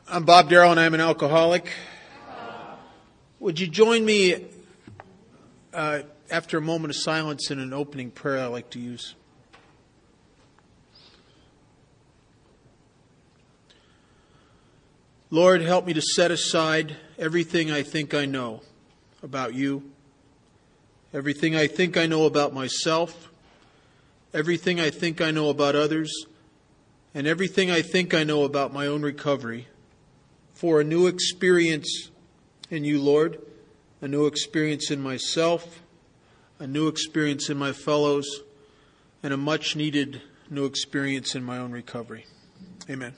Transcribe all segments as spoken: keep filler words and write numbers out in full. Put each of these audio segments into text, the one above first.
I'm Bob Darrell, and I'm an alcoholic. Would you join me uh, after a moment of silence in an opening prayer I like to use? Lord, help me to set aside everything I think I know about you, everything I think I know about myself, everything I think I know about others, and everything I think I know about my own recovery, for a new experience in you, Lord, a new experience in myself, a new experience in my fellows, and a much-needed new experience in my own recovery. Amen.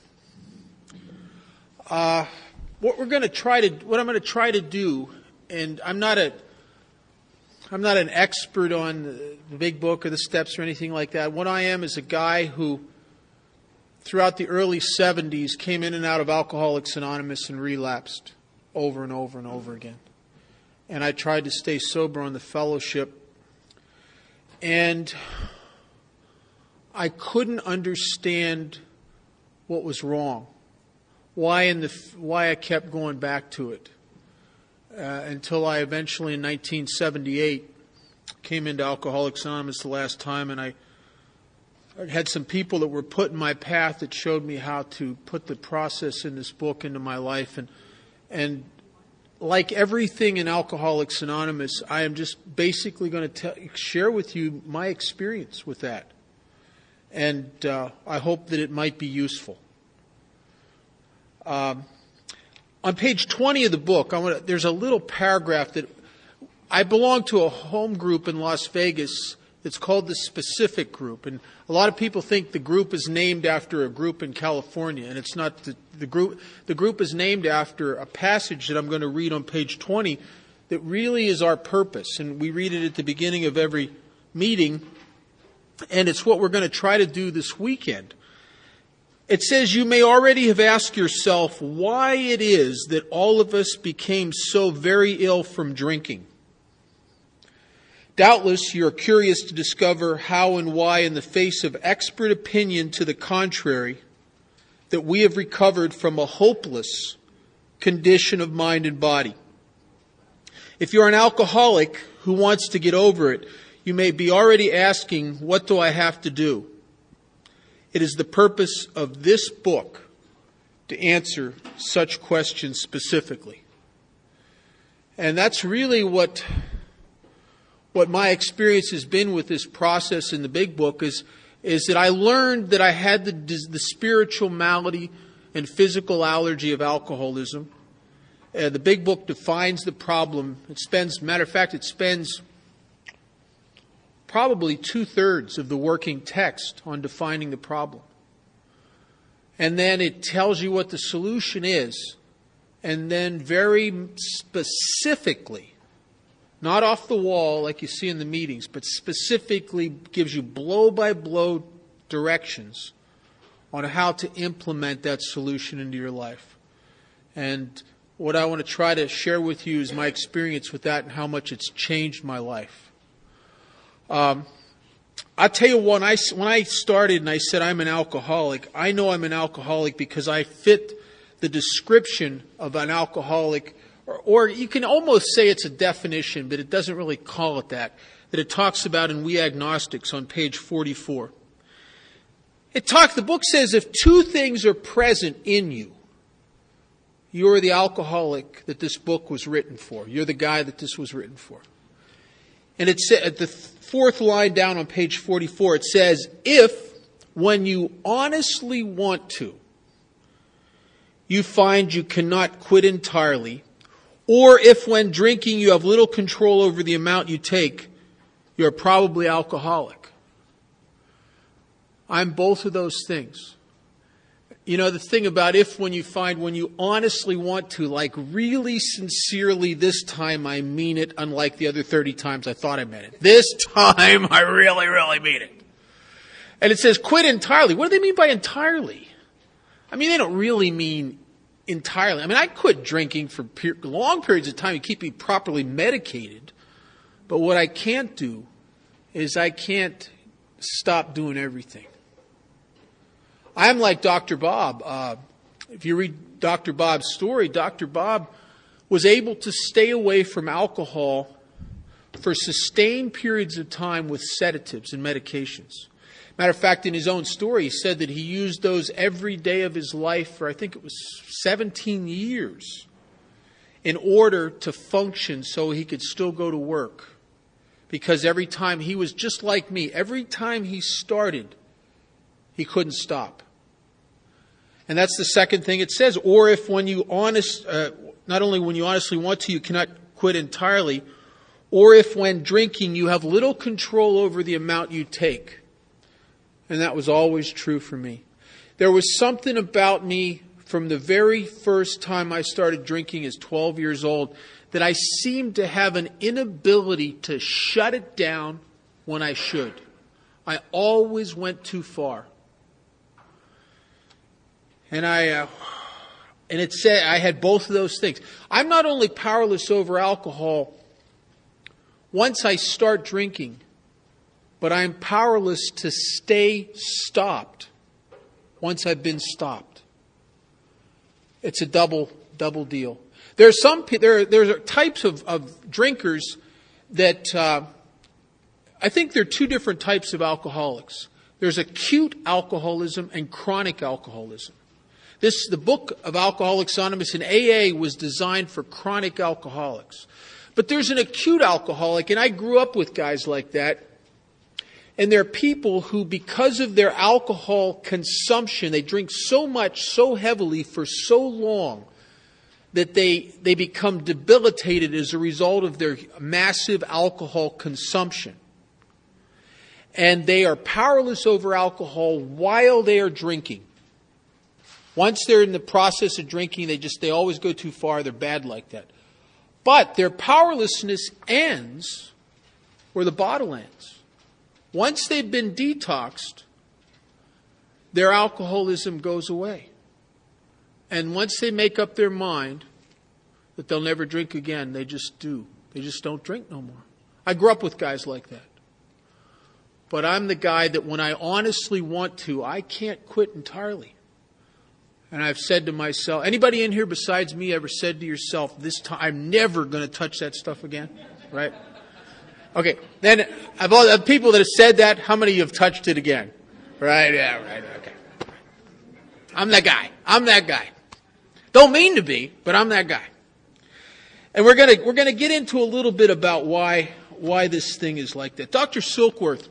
Uh, what we're going to try to, what I'm going to try to do, and I'm not a, I'm not an expert on the Big Book or the steps or anything like that. What I am is a guy who, throughout the early seventies, came in and out of Alcoholics Anonymous and relapsed over and over and over again. And I tried to stay sober on the fellowship. And I couldn't understand what was wrong. Why in the why I kept going back to it. Uh, until I eventually, in nineteen seventy-eight, came into Alcoholics Anonymous the last time, and I I had some people that were put in my path that showed me how to put the process in this book into my life. And and like everything in Alcoholics Anonymous, I am just basically going to share with you my experience with that. And uh, I hope that it might be useful. Um, on page twenty of the book, I want to, there's a little paragraph that I belong to a home group in Las Vegas. It's called the Specific Group, and a lot of people think the group is named after a group in California, and it's not. The, the group The group is named after a passage that I'm going to read on page twenty that really is our purpose, and we read it at the beginning of every meeting, and it's what we're going to try to do this weekend. It says, "You may already have asked yourself why it is that all of us became so very ill from drinking. Doubtless, you're curious to discover how and why, in the face of expert opinion to the contrary, that we have recovered from a hopeless condition of mind and body. If you're an alcoholic who wants to get over it, you may be already asking, what do I have to do? It is the purpose of this book to answer such questions specifically." And that's really what... What my experience has been with this process in the Big Book is, is that I learned that I had the, the spiritual malady and physical allergy of alcoholism. Uh, the Big Book defines the problem. It spends, matter of fact, it spends probably two-thirds of the working text on defining the problem. And then it tells you what the solution is. And then very specifically, not off the wall like you see in the meetings, but specifically gives you blow-by-blow directions on how to implement that solution into your life. And what I want to try to share with you is my experience with that and how much it's changed my life. Um, I'll tell you, when I, when I started and I said I'm an alcoholic, I know I'm an alcoholic because I fit the description of an alcoholic. Or, or you can almost say it's a definition, but it doesn't really call it that, that it talks about in We Agnostics on page forty-four. It talks, the book says, if two things are present in you, you're the alcoholic that this book was written for. You're the guy that this was written for. And it says, at the fourth line down on page forty-four, it says, if, when you honestly want to, you find you cannot quit entirely, or if when drinking you have little control over the amount you take, you're probably alcoholic. I'm both of those things. You know, the thing about if when you find when you honestly want to, like really sincerely, this time I mean it, unlike the other thirty times I thought I meant it. This time I really, really mean it. And it says quit entirely. What do they mean by entirely? I mean, they don't really mean entirely. I mean, I quit drinking for per- long periods of time to keep me properly medicated. But what I can't do is I can't stop doing everything. I'm like Doctor Bob. Uh, If you read Doctor Bob's story, Doctor Bob was able to stay away from alcohol for sustained periods of time with sedatives and medications. Matter of fact, in his own story, he said that he used those every day of his life for, I think it was seventeen years, in order to function so he could still go to work. Because every time, he was just like me, every time he started, he couldn't stop. And that's the second thing it says. Or if when you honest, uh, not only when you honestly want to, you cannot quit entirely, or if when drinking you have little control over the amount you take. And that was always true for me. There was something about me from the very first time I started drinking as twelve years old that I seemed to have an inability to shut it down when I should. I always went too far. And I, uh, and it said I had both of those things. I'm not only powerless over alcohol once I start drinking, but I'm powerless to stay stopped once I've been stopped. It's a double double deal. There are some there there are types of, of drinkers that uh, I think there are two different types of alcoholics. There's acute alcoholism and chronic alcoholism. This, the book of Alcoholics Anonymous in A A was designed for chronic alcoholics. But there's an acute alcoholic, and I grew up with guys like that. And there are people who, because of their alcohol consumption, they drink so much, so heavily for so long that they, they become debilitated as a result of their massive alcohol consumption. And they are powerless over alcohol while they are drinking. Once they're in the process of drinking, they just, they always go too far. They're bad like that. But their powerlessness ends where the bottle ends. Once they've been detoxed, their alcoholism goes away. And once they make up their mind that they'll never drink again, they just do. They just don't drink no more. I grew up with guys like that. But I'm the guy that when I honestly want to, I can't quit entirely. And I've said to myself, anybody in here besides me ever said to yourself, this time, I'm never going to touch that stuff again? Right? Okay. Then, of all the people that have said that, how many of you have touched it again? Right? Yeah, right. Okay. I'm that guy. I'm that guy. Don't mean to be, but I'm that guy. And we're going to, we're going to get into a little bit about why, why this thing is like that. Doctor Silkworth,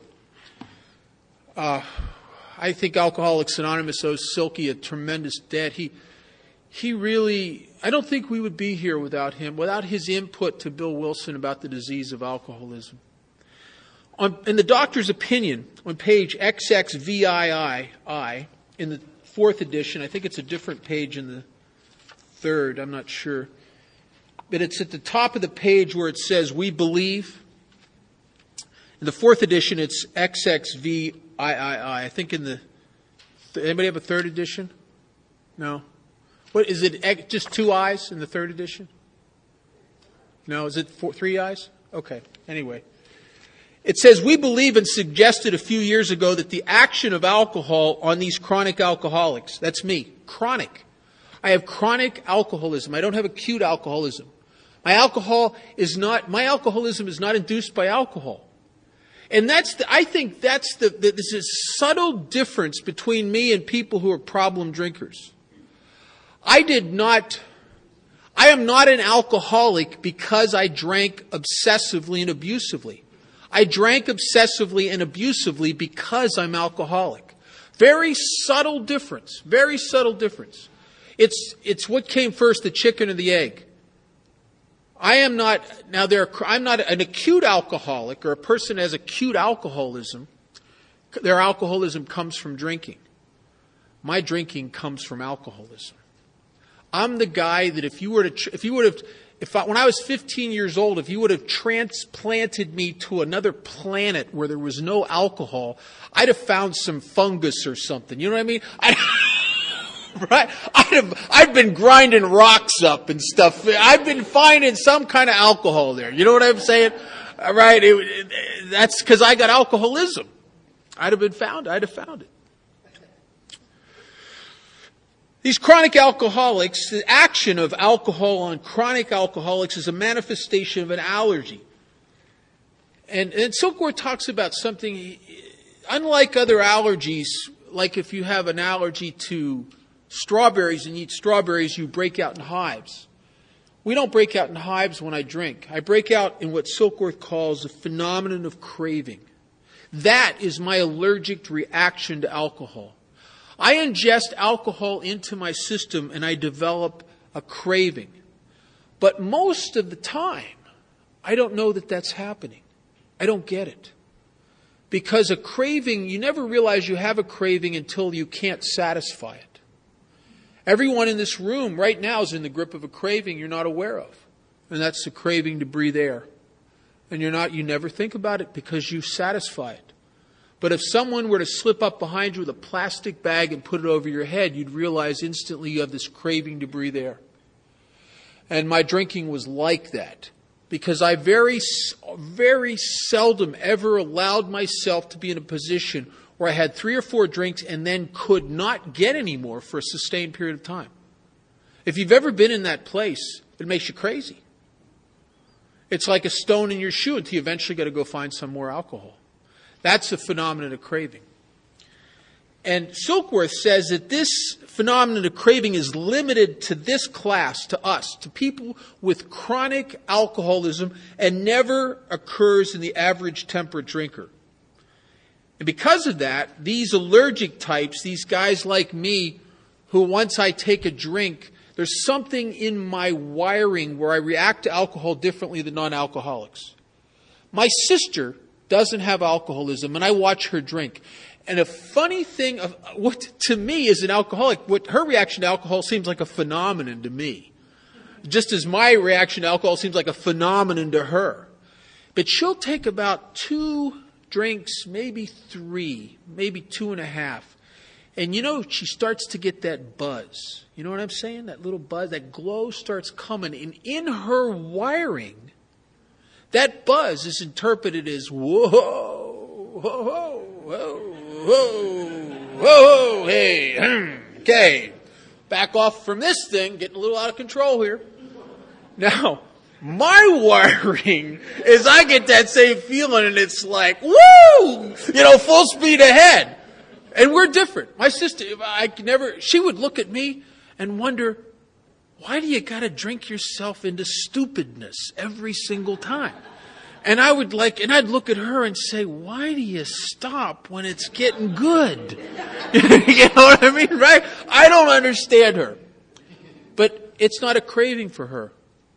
uh, I think Alcoholics Anonymous owes Silky a tremendous debt. He, he really, I don't think we would be here without him, without his input to Bill Wilson about the disease of alcoholism. On, in the doctor's opinion, on page X X V I I, in the fourth edition, I think it's a different page in the third, I'm not sure. But it's at the top of the page where it says, we believe. In the fourth edition, it's X X V I I. I think in the, anybody have a third edition? No? What, is it just two I's in the third edition? No, is it four, three I's? Okay, anyway. It says, we believe and suggested a few years ago that the action of alcohol on these chronic alcoholics, that's me, chronic. I have chronic alcoholism. I don't have acute alcoholism. My alcohol is not, my alcoholism is not induced by alcohol. And that's, the, I think that's the, the, there's a subtle difference between me and people who are problem drinkers. I did not, I am not an alcoholic because I drank obsessively and abusively. I drank obsessively and abusively because I'm alcoholic. Very subtle difference, very subtle difference. It's, it's what came first, the chicken or the egg. I am not, now there, I'm not an acute alcoholic or a person that has acute alcoholism. Their alcoholism comes from drinking. My drinking comes from alcoholism. I'm the guy that if you were to, if you would have, if I, when I was fifteen years old, if you would have transplanted me to another planet where there was no alcohol, I'd have found some fungus or something. You know what I mean? I'd, right? I'd have, I've been grinding rocks up and stuff. I've been finding some kind of alcohol there. You know what I'm saying? Right? It, it, that's because I got alcoholism. I'd have been found. I'd have found it. These chronic alcoholics, the action of alcohol on chronic alcoholics is a manifestation of an allergy. And, and Silkworth talks about something, unlike other allergies, like if you have an allergy to strawberries and you eat strawberries, you break out in hives. We don't break out in hives when I drink. I break out in what Silkworth calls the phenomenon of craving. That is my allergic reaction to alcohol. I ingest alcohol into my system and I develop a craving. But most of the time, I don't know that that's happening. I don't get it. Because a craving, you never realize you have a craving until you can't satisfy it. Everyone in this room right now is in the grip of a craving you're not aware of. And that's the craving to breathe air. And you're not, you never think about it because you satisfy it. But if someone were to slip up behind you with a plastic bag and put it over your head, you'd realize instantly you have this craving to breathe air. And my drinking was like that. Because I very, very seldom ever allowed myself to be in a position where I had three or four drinks and then could not get any more for a sustained period of time. If you've ever been in that place, it makes you crazy. It's like a stone in your shoe until you eventually got to go find some more alcohol. That's the phenomenon of craving. And Silkworth says that this phenomenon of craving is limited to this class, to us, to people with chronic alcoholism, and never occurs in the average temperate drinker. And because of that, these allergic types, these guys like me, who once I take a drink, there's something in my wiring where I react to alcohol differently than non-alcoholics. My sister doesn't have alcoholism, and I watch her drink. And a funny thing, of what to me as an alcoholic, what her reaction to alcohol seems like a phenomenon to me. Just as my reaction to alcohol seems like a phenomenon to her. But she'll take about two drinks, maybe three, maybe two and a half. And you know, she starts to get that buzz. You know what I'm saying? That little buzz, that glow starts coming. And in her wiring, that buzz is interpreted as, whoa, whoa, whoa, whoa, whoa, whoa, hey, okay. Back off from this thing, getting a little out of control here. Now, my wiring is I get that same feeling and it's like, woo, you know, full speed ahead. And we're different. My sister, I could never, she would look at me and wonder, why do you got to drink yourself into stupidness every single time? And I would like, and I'd look at her and say, why do you stop when it's getting good? You know what I mean, right? I don't understand her. But it's not a craving for her.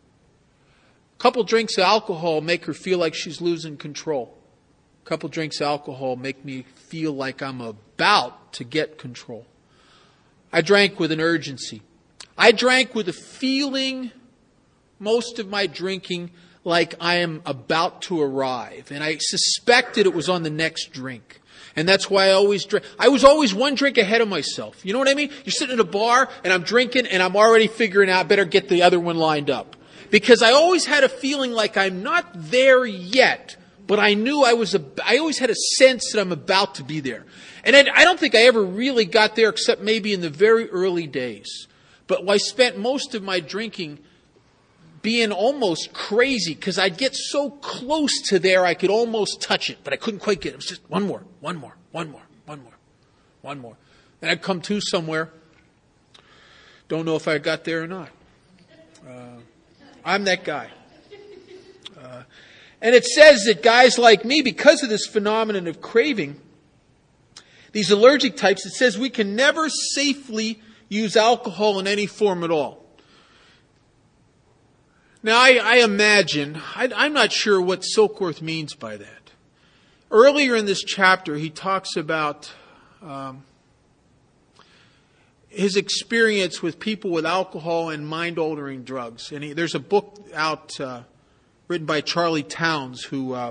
A couple drinks of alcohol make her feel like she's losing control. A couple drinks of alcohol make me feel like I'm about to get control. I drank with an urgency. I drank with a feeling, most of my drinking, like I am about to arrive. And I suspected it was on the next drink. And that's why I always drink. I was always one drink ahead of myself. You know what I mean? You're sitting at a bar and I'm drinking and I'm already figuring out, better get the other one lined up. Because I always had a feeling like I'm not there yet, but I knew I was, a, I always had a sense that I'm about to be there. And I, I don't think I ever really got there except maybe in the very early days. But I spent most of my drinking being almost crazy because I'd get so close to there I could almost touch it, but I couldn't quite get it. It was just one more, one more, one more, one more, one more. And I'd come to somewhere. Don't know if I got there or not. Uh, I'm that guy. Uh, and it says that guys like me, because of this phenomenon of craving, these allergic types, it says we can never safely use alcohol in any form at all. Now, I, I imagine, I, I'm not sure what Silkworth means by that. Earlier in this chapter, he talks about um, his experience with people with alcohol and mind-altering drugs. And he, there's a book out uh, written by Charlie Towns, who uh,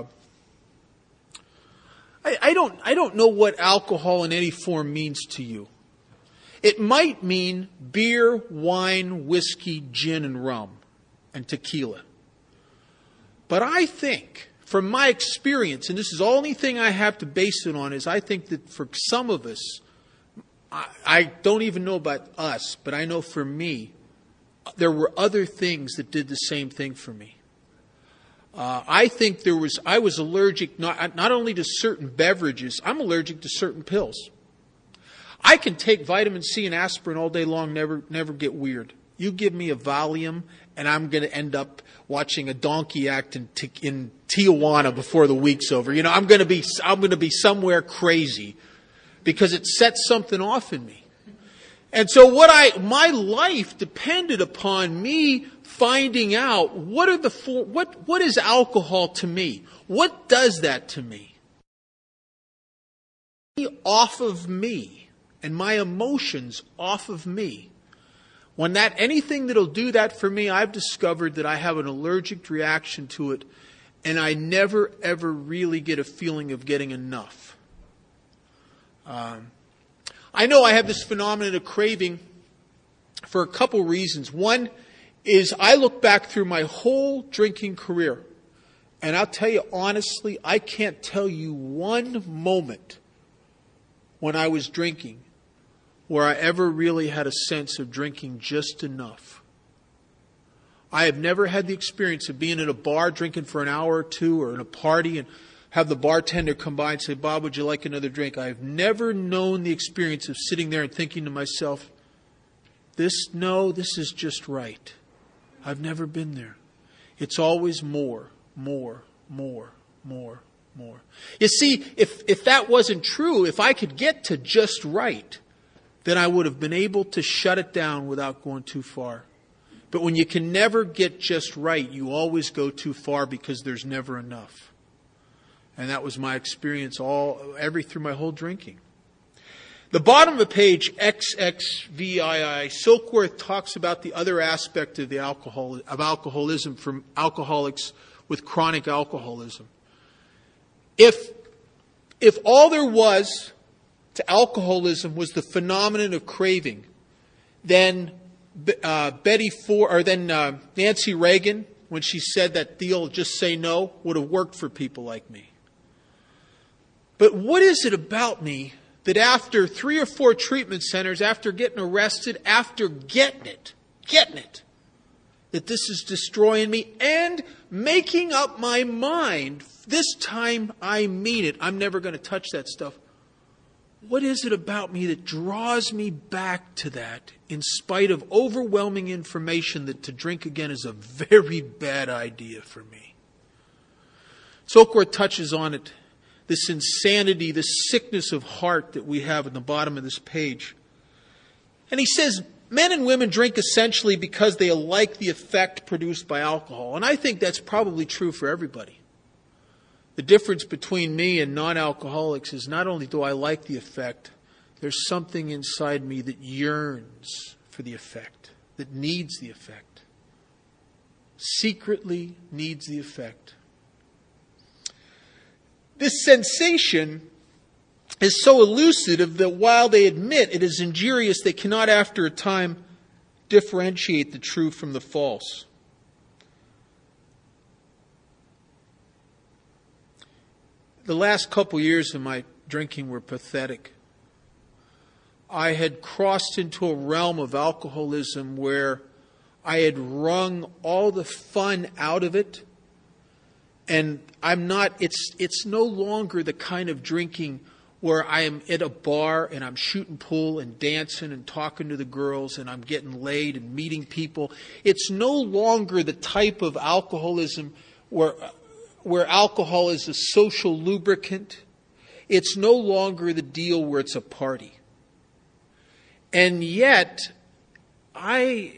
I, I don't I don't know what alcohol in any form means to you. It might mean beer, wine, whiskey, gin, and rum, and tequila. But I think, from my experience, and this is the only thing I have to base it on, is I think that for some of us, I, I don't even know about us, but I know for me, there were other things that did the same thing for me. Uh, I think there was, I was allergic not, not only to certain beverages, I'm allergic to certain pills. I can take vitamin C and aspirin all day long, never, never get weird. You give me a Valium, and I'm going to end up watching a donkey act in, in Tijuana before the week's over. You know, I'm going to be, I'm going to be somewhere crazy because it sets something off in me. And so what I, my life depended upon me finding out what are the, what, what is alcohol to me? What does that to me? Off of me and my emotions off of me. When that, anything that'll do that for me, I've discovered that I have an allergic reaction to it, and I never ever really get a feeling of getting enough. Um, I know I have this phenomenon of craving for a couple reasons. One is I look back through my whole drinking career, and I'll tell you honestly, I can't tell you one moment when I was drinking where I ever really had a sense of drinking just enough. I have never had the experience of being at a bar drinking for an hour or two or in a party and have the bartender come by and say, "Bob, would you like another drink?" I have never known the experience of sitting there and thinking to myself, this, no, this is just right. I've never been there. It's always more, more, more, more, more. You see, if, if that wasn't true, if I could get to just right, then I would have been able to shut it down without going too far. But when you can never get just right, you always go too far because there's never enough. And that was my experience all every through my whole drinking. The bottom of the page, X X V I I, Silkworth talks about the other aspect of the alcohol of alcoholism from alcoholics with chronic alcoholism. If if all there was to alcoholism was the phenomenon of craving, then uh, Betty Ford, or then uh, Nancy Reagan, when she said that deal, just say no, would have worked for people like me. But what is it about me that after three or four treatment centers, after getting arrested, after getting it, getting it, that this is destroying me and making up my mind, this time I mean it, I'm never going to touch that stuff. What is it about me that draws me back to that in spite of overwhelming information that to drink again is a very bad idea for me? Silkworth touches on it, this insanity, this sickness of heart that we have at the bottom of this page. And he says, men and women drink essentially because they like the effect produced by alcohol. And I think that's probably true for everybody. The difference between me and non-alcoholics is not only do I like the effect, there's something inside me that yearns for the effect, that needs the effect, secretly needs the effect. This sensation is so elusive that while they admit it is injurious, they cannot after a time differentiate the true from the false. The last couple years of my drinking were pathetic. I had crossed into a realm of alcoholism where I had wrung all the fun out of it. And I'm not, it's, it's no longer the kind of drinking where I am at a bar and I'm shooting pool and dancing and talking to the girls and I'm getting laid and meeting people. It's no longer the type of alcoholism where where alcohol is a social lubricant. It's no longer the deal where it's a party. And yet, I,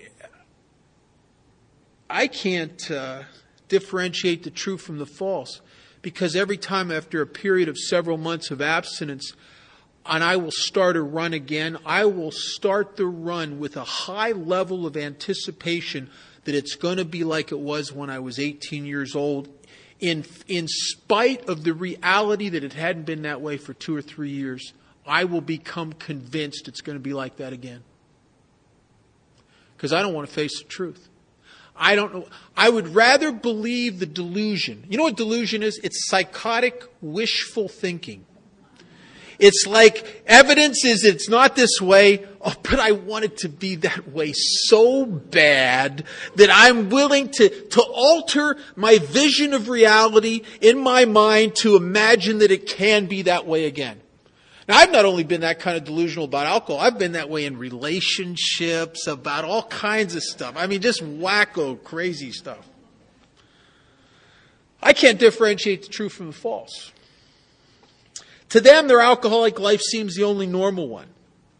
I can't uh, differentiate the true from the false, because every time after a period of several months of abstinence, and I will start a run again, I will start the run with a high level of anticipation that it's going to be like it was when I was eighteen years old, In, in spite of the reality that it hadn't been that way for two or three years. I will become convinced it's going to be like that again. Because I don't want to face the truth. I don't know. I would rather believe the delusion. You know what delusion is? It's psychotic, wishful thinking. It's like evidence is it's not this way, oh, but I want it to be that way so bad that I'm willing to, to alter my vision of reality in my mind to imagine that it can be that way again. Now, I've not only been that kind of delusional about alcohol, I've been that way in relationships, about all kinds of stuff. I mean, just wacko, crazy stuff. I can't differentiate the true from the false. To them, their alcoholic life seems the only normal one.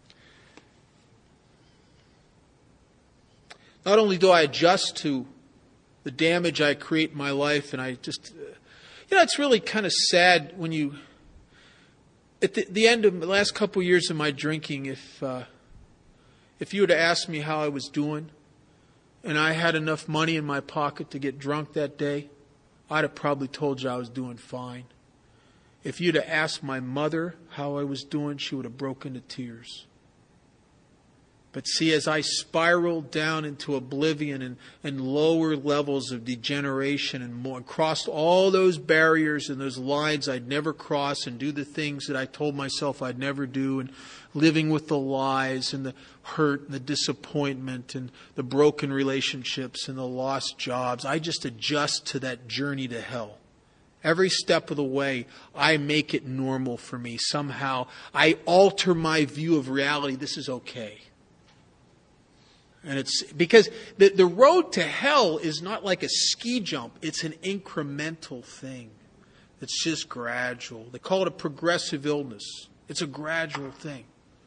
Not only do I adjust to the damage I create in my life, and I just, you know, it's really kind of sad when you, at the, the end of the last couple of years of my drinking, if uh, if you were to ask me how I was doing, and I had enough money in my pocket to get drunk that day, I'd have probably told you I was doing fine. If you'd have asked my mother how I was doing, she would have broken into tears. But see, as I spiraled down into oblivion and, and lower levels of degeneration and more, crossed all those barriers and those lines I'd never cross and do the things that I told myself I'd never do, and living with the lies and the hurt and the disappointment and the broken relationships and the lost jobs, I just adjust to that journey to hell. Every step of the way, I make it normal for me. Somehow, I alter my view of reality. This is okay. And it's because the, the road to hell is not like a ski jump. It's an incremental thing. It's just gradual. They call it a progressive illness. It's a gradual thing.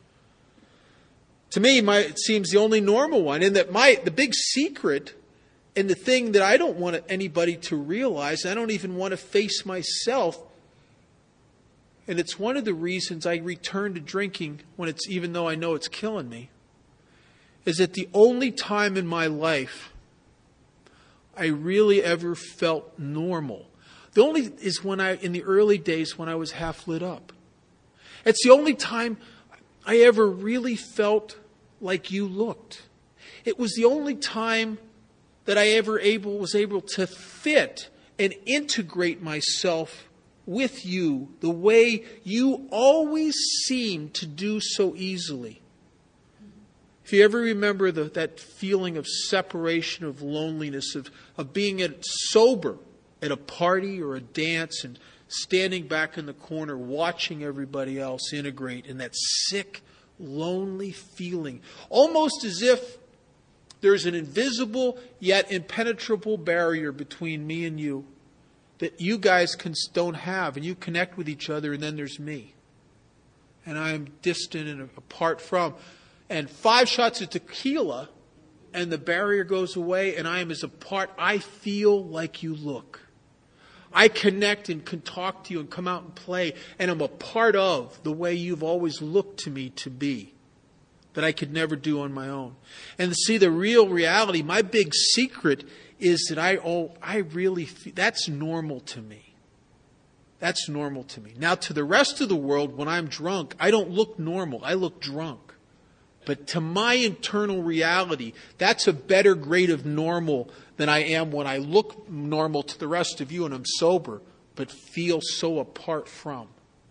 To me, my, it seems the only normal one. And that my the big secret and the thing that I don't want anybody to realize, I don't even want to face myself, and it's one of the reasons I return to drinking when it's, even though I know it's killing me, is that the only time in my life I really ever felt normal, the only is when I, in the early days when I was half lit up. It's the only time I ever really felt like you looked. It was the only time that I ever able was able to fit and integrate myself with you the way you always seemed to do so easily. If you ever remember the, that feeling of separation, of loneliness, of, of being at, sober at a party or a dance and standing back in the corner watching everybody else integrate in that sick, lonely feeling, almost as if there's an invisible yet impenetrable barrier between me and you that you guys can, don't have, and you connect with each other, and then there's me. And I am distant and apart from. And five shots of tequila, and the barrier goes away, and I am as apart. I feel like you look. I connect and can talk to you and come out and play, and I'm a part of the way you've always looked to me to be, that I could never do on my own. And to see the real reality, my big secret is that I oh, I really feel, that's normal to me. That's normal to me. Now, to the rest of the world, when I'm drunk, I don't look normal. I look drunk. But to my internal reality, that's a better grade of normal than I am when I look normal to the rest of you and I'm sober, but feel so apart from.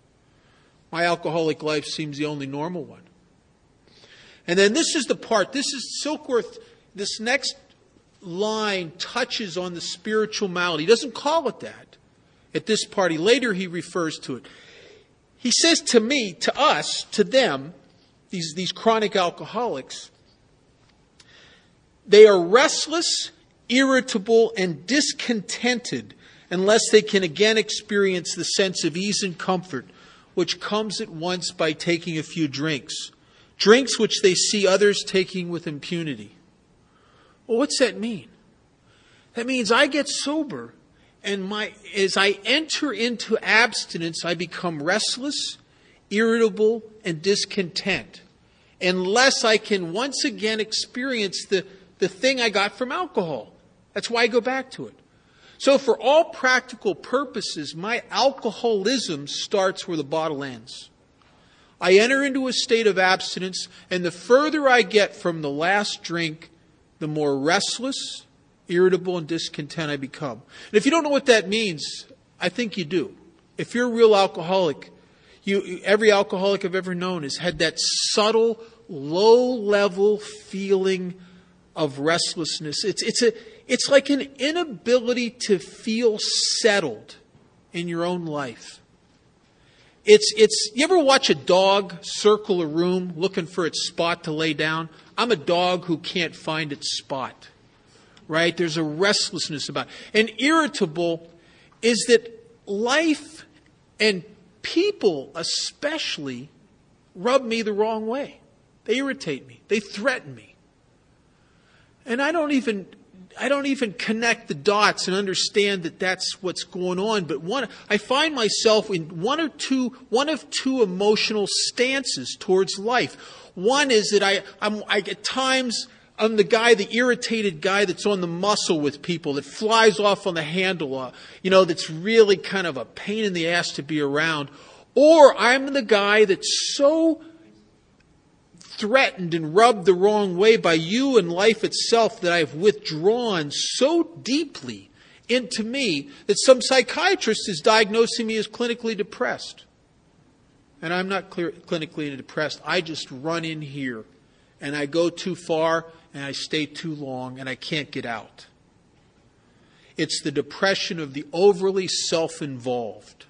My alcoholic life seems the only normal one. And then this is the part, this is Silkworth, this next line touches on the spiritual malady. He doesn't call it that at this party. Later he refers to it. He says to me, to us, to them, these, these chronic alcoholics, they are restless, irritable, and discontented unless they can again experience the sense of ease and comfort which comes at once by taking a few drinks. Drinks which they see others taking with impunity. Well, what's that mean? That means I get sober, and my as I enter into abstinence, I become restless, irritable, and discontent, unless I can once again experience the, the thing I got from alcohol. That's why I go back to it. So for all practical purposes, my alcoholism starts where the bottle ends. I enter into a state of abstinence, and the further I get from the last drink, the more restless, irritable, and discontent I become. And if you don't know what that means, I think you do. If you're a real alcoholic, You, every alcoholic I've ever known has had that subtle, low-level feeling of restlessness. It's, it's, a, it's like an inability to feel settled in your own life. It's, it's, you ever watch a dog circle a room looking for its spot to lay down? I'm a dog who can't find its spot, right? There's a restlessness about it. And irritable is that life and people especially rub me the wrong way. They irritate me. They threaten me. And I don't even I don't even connect the dots and understand that that's what's going on. But one, I find myself in one or two, one of two emotional stances towards life. One is that I, I'm, I at times I'm the guy, the irritated guy that's on the muscle with people, that flies off on the handle, uh, you know, that's really kind of a pain in the ass to be around. Or I'm the guy that's so threatened and rubbed the wrong way by you and life itself that I've withdrawn so deeply into me that some psychiatrist is diagnosing me as clinically depressed. And I'm not clear, clinically depressed. I just run in here and I go too far and I stay too long and I can't get out. It's the depression of the overly self-involved.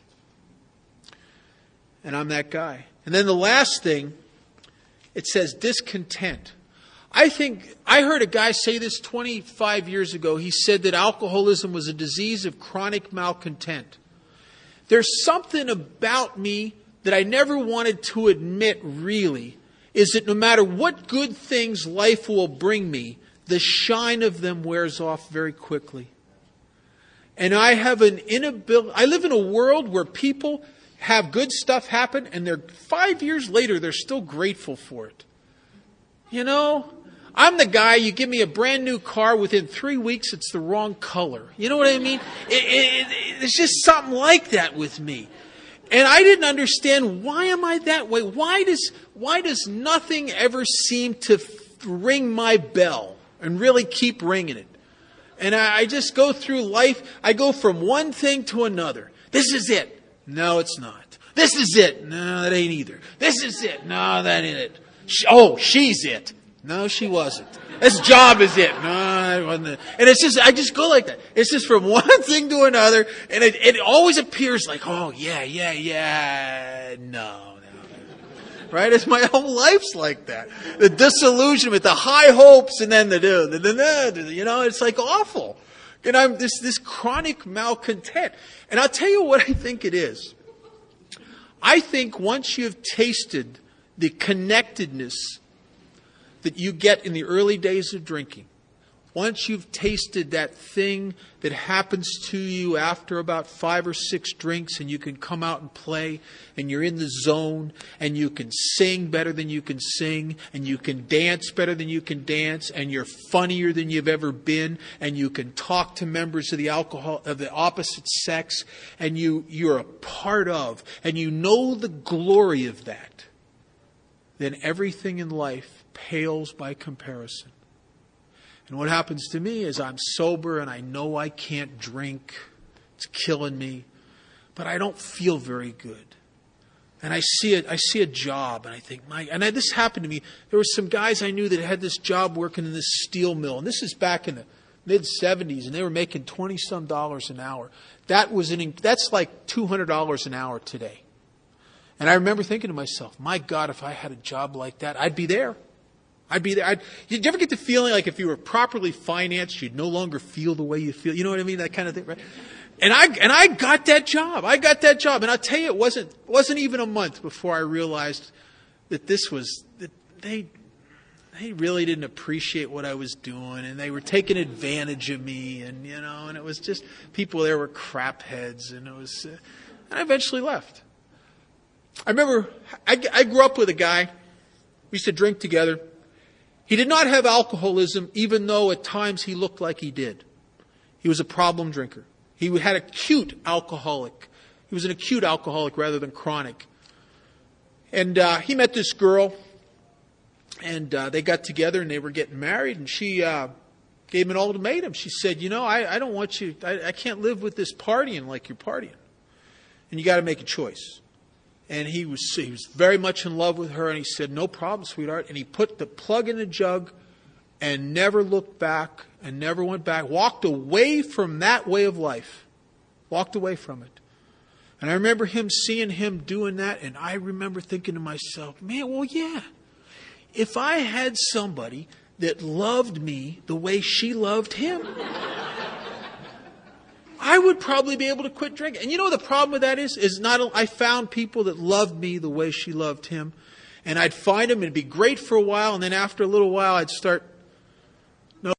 And I'm that guy. And then the last thing, it says discontent. I think, I heard a guy say this twenty-five years ago. He said that alcoholism was a disease of chronic malcontent. There's something about me that I never wanted to admit really, is that no matter what good things life will bring me, the shine of them wears off very quickly. And I have an inability, I live in a world where people have good stuff happen, and they're five years later, they're still grateful for it. You know, I'm the guy, you give me a brand new car, within three weeks, it's the wrong color. You know what I mean? It, it, it, it's just something like that with me. And I didn't understand, why am I that way? Why does, why does nothing ever seem to ring my bell and really keep ringing it? And I, I just go through life, I go from one thing to another. This is it. No, it's not. This is it. No, that ain't either. This is it. No, that ain't it. She, oh, she's it. No, she wasn't. This job is it. No, it wasn't it. And it's just, I just go like that. It's just from one thing to another, and it, it always appears like, oh, yeah, yeah, yeah. No, no. Right? It's my whole life's like that. The disillusionment, the high hopes, and then the, the, the, the you know, it's like awful. And I'm this, this chronic malcontent. And I'll tell you what I think it is. I think once you've tasted the connectedness that you get in the early days of drinking, once you've tasted that thing that happens to you after about five or six drinks, and you can come out and play, and you're in the zone, and you can sing better than you can sing, and you can dance better than you can dance, and you're funnier than you've ever been, and you can talk to members of the alcohol of the opposite sex, and you you're a part of, and you know the glory of that, then everything in life pales by comparison. And what happens to me is I'm sober and I know I can't drink. It's killing me. But I don't feel very good. And I see it. I see a job and I think, my, and I, this happened to me. There were some guys I knew that had this job working in this steel mill. And this is back in the mid seventies, and they were making twenty some dollars an hour. That was an, that's like two hundred dollars an hour today. And I remember thinking to myself, my God, if I had a job like that, I'd be there. I'd be there. I'd, did you ever get the feeling like if you were properly financed, you'd no longer feel the way you feel? You know what I mean? That kind of thing, right? And I and I got that job. I got that job. And I'll tell you, it wasn't wasn't even a month before I realized that this was that they they really didn't appreciate what I was doing, and they were taking advantage of me, and you know, and it was just people there were crap heads, and it was. Uh, and I eventually left. I remember I, I grew up with a guy. We used to drink together. He did not have alcoholism, even though at times he looked like he did. He was a problem drinker. He had acute alcoholic. He was an acute alcoholic rather than chronic. And uh, he met this girl, and uh, they got together, and they were getting married, and she uh, gave him an ultimatum. She said, you know, I, I don't want you, I, I can't live with this partying like you're partying. And you got to make a choice. And he was he was very much in love with her, and he said, "No problem, sweetheart." And he put the plug in the jug and never looked back and never went back. Walked away from that way of life. Walked away from it. And I remember him seeing him doing that, and I remember thinking to myself, man, well, yeah. If I had somebody that loved me the way she loved him, I would probably be able to quit drinking. And you know what the problem with that is? Is not I found people that loved me the way she loved him. And I'd find them, and it'd be great for a while, and then after a little while I'd start, no,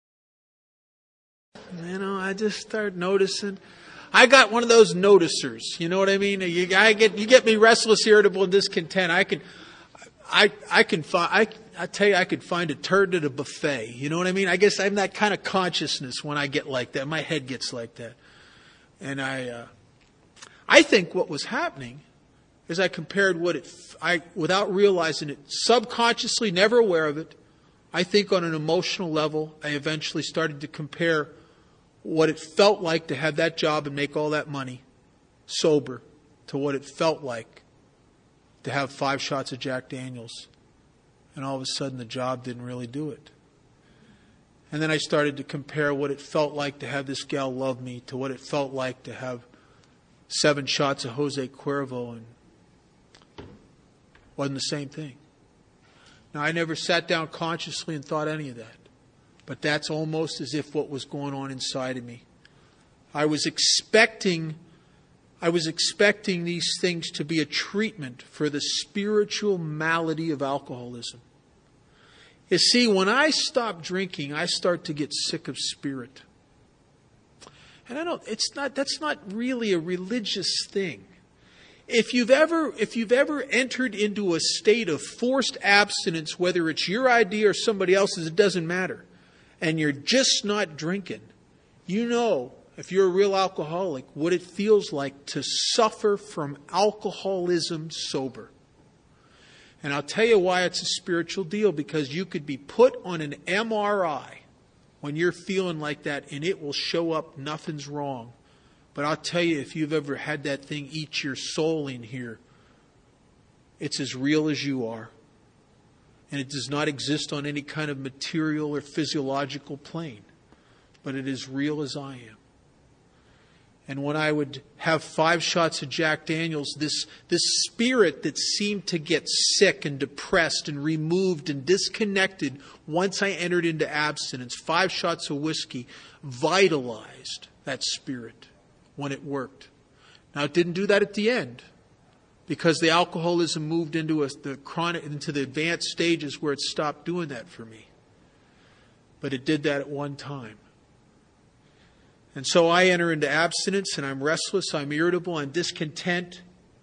you know, I just start noticing. I got one of those noticers, you know what I mean? You, I get, you get me restless, irritable, and discontent. I can, I, I can find, I, I tell you, I could find a turd at a buffet. You know what I mean? I guess I'm that kind of consciousness when I get like that. My head gets like that. And I, uh, I think what was happening is I compared what it, I, without realizing it, subconsciously, never aware of it, I think on an emotional level, I eventually started to compare what it felt like to have that job and make all that money sober to what it felt like to have five shots of Jack Daniels. And all of a sudden the job didn't really do it. And then I started to compare what it felt like to have this gal love me to what it felt like to have seven shots of Jose Cuervo, and it wasn't the same thing. Now, I never sat down consciously and thought any of that. But that's almost as if what was going on inside of me. I was expecting, I was expecting these things to be a treatment for the spiritual malady of alcoholism. You see, when I stop drinking, I start to get sick of spirit. And I don't, it's not, that's not really a religious thing. If you've ever, if you've ever entered into a state of forced abstinence, whether it's your idea or somebody else's, it doesn't matter. And you're just not drinking, you know, if you're a real alcoholic, what it feels like to suffer from alcoholism sober. And I'll tell you why it's a spiritual deal, because you could be put on an M R I when you're feeling like that, and it will show up nothing's wrong. But I'll tell you, if you've ever had that thing eat your soul in here, it's as real as you are. And it does not exist on any kind of material or physiological plane. But it is real as I am. And when I would have five shots of Jack Daniels, this, this spirit that seemed to get sick and depressed and removed and disconnected once I entered into abstinence, five shots of whiskey vitalized that spirit when it worked. Now, it didn't do that at the end, because the alcoholism moved into a, the chronic, into the advanced stages where it stopped doing that for me. But it did that at one time. And so I enter into abstinence, and I'm restless, I'm irritable, I'm discontent,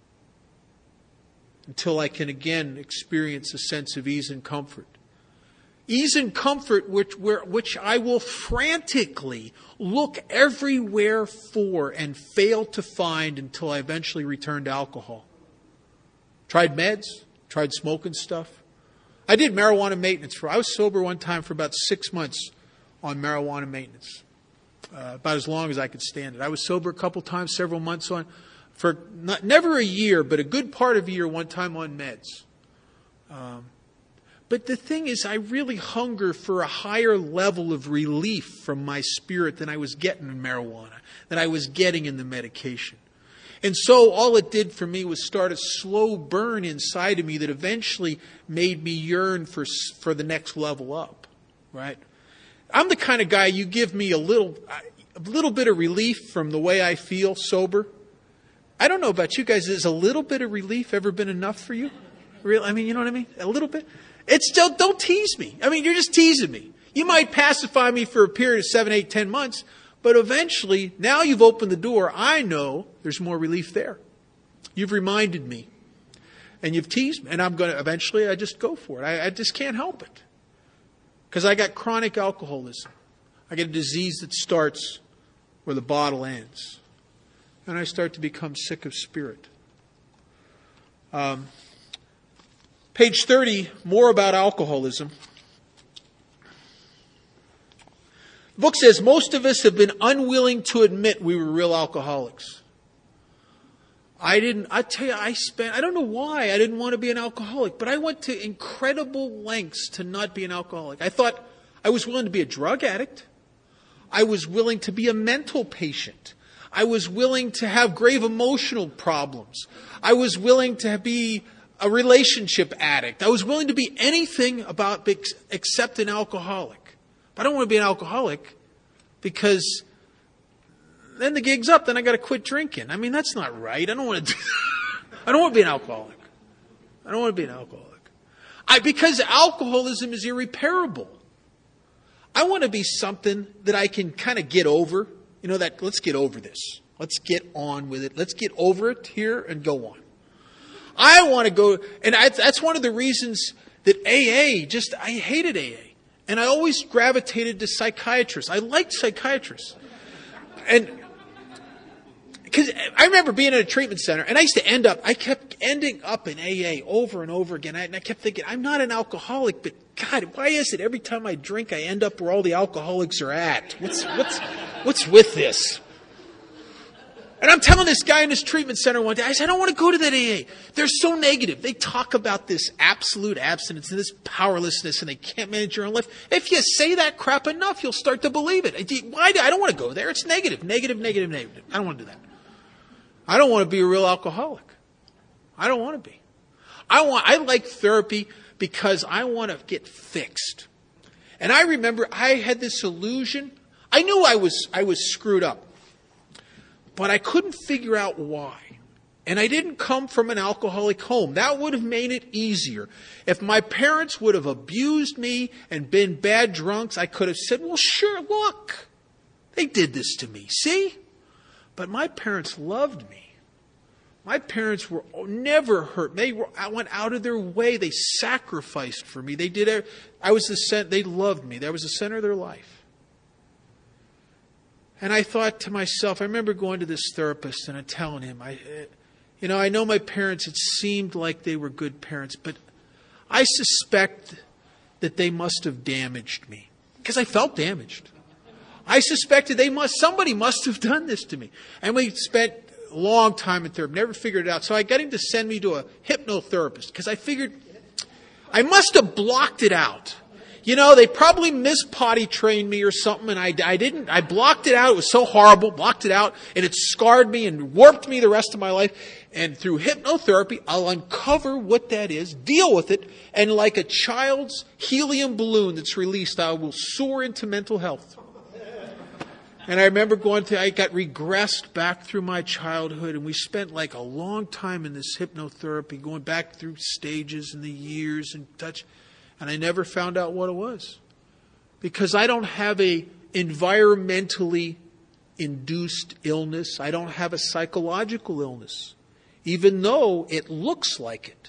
until I can again experience a sense of ease and comfort. Ease and comfort which, where, which I will frantically look everywhere for and fail to find until I eventually return to alcohol. Tried meds, tried smoking stuff. I did marijuana maintenance for, I was sober one time for about six months on marijuana maintenance. Uh, about as long as I could stand it. I was sober a couple times, several months on, for not, never a year, but a good part of a year, one time on meds. Um, but the thing is, I really hunger for a higher level of relief from my spirit than I was getting in marijuana, than I was getting in the medication. And so all it did for me was start a slow burn inside of me that eventually made me yearn for for the next level up, right? I'm the kind of guy, you give me a little, a little bit of relief from the way I feel sober. I don't know about you guys. Has a little bit of relief ever been enough for you? Real, I mean, you know what I mean? A little bit. It's still, don't tease me. I mean, you're just teasing me. You might pacify me for a period of seven, eight, ten months, but eventually, now you've opened the door. I know there's more relief there. You've reminded me, and you've teased me, and I'm going to eventually. I just go for it. I, I just can't help it. Because I got chronic alcoholism. I get a disease that starts where the bottle ends. And I start to become sick of spirit. Um, page thirty, more about alcoholism. The book says, most of us have been unwilling to admit we were real alcoholics. I didn't, I tell you, I spent, I don't know why I didn't want to be an alcoholic, but I went to incredible lengths to not be an alcoholic. I thought I was willing to be a drug addict. I was willing to be a mental patient. I was willing to have grave emotional problems. I was willing to be a relationship addict. I was willing to be anything about except an alcoholic. But I don't want to be an alcoholic because then the gig's up, then I got to quit drinking. I mean, that's not right. I don't want to do I don't want to be an alcoholic. I don't want to be an alcoholic. I, because alcoholism is irreparable. I want to be something that I can kind of get over. You know, that let's get over this. Let's get on with it. Let's get over it here and go on. I want to go, and I, that's one of the reasons that A A, just, I hated A A. And I always gravitated to psychiatrists. I liked psychiatrists. And because I remember being at a treatment center, and I used to end up, I kept ending up in A A over and over again. And I kept thinking, I'm not an alcoholic, but God, why is it every time I drink, I end up where all the alcoholics are at? What's, what's, what's with this? And I'm telling this guy in this treatment center one day, I said, I don't want to go to that A A. They're so negative. They talk about this absolute abstinence and this powerlessness, and they can't manage your own life. If you say that crap enough, you'll start to believe it. Why? I don't want to go there. It's negative, negative, negative, negative. I don't want to do that. I don't want to be a real alcoholic. I don't want to be. I want. I like therapy because I want to get fixed. And I remember I had this illusion. I knew I was I was screwed up, but I couldn't figure out why. And I didn't come from an alcoholic home. That would have made it easier. If my parents would have abused me and been bad drunks, I could have said, well, sure, look, they did this to me. See? But my parents loved me. My parents were never hurt. They were, I went out of their way. They sacrificed for me. They did. I was the center. They loved me. That was the center of their life. And I thought to myself, I remember going to this therapist and I'm telling him, I, you know, I know my parents, it seemed like they were good parents, but I suspect that they must have damaged me because I felt damaged. I suspected they must, somebody must have done this to me. And we spent a long time in therapy, never figured it out. So I got him to send me to a hypnotherapist because I figured I must have blocked it out. You know, they probably mispotty trained me or something, and I, I didn't, I blocked it out. It was so horrible, blocked it out, and it scarred me and warped me the rest of my life. And through hypnotherapy, I'll uncover what that is, deal with it, and like a child's helium balloon that's released, I will soar into mental health. And I remember going to, I got regressed back through my childhood, and we spent like a long time in this hypnotherapy, going back through stages and the years and touch, and I never found out what it was. Because I don't have a environmentally induced illness. I don't have a psychological illness, even though it looks like it.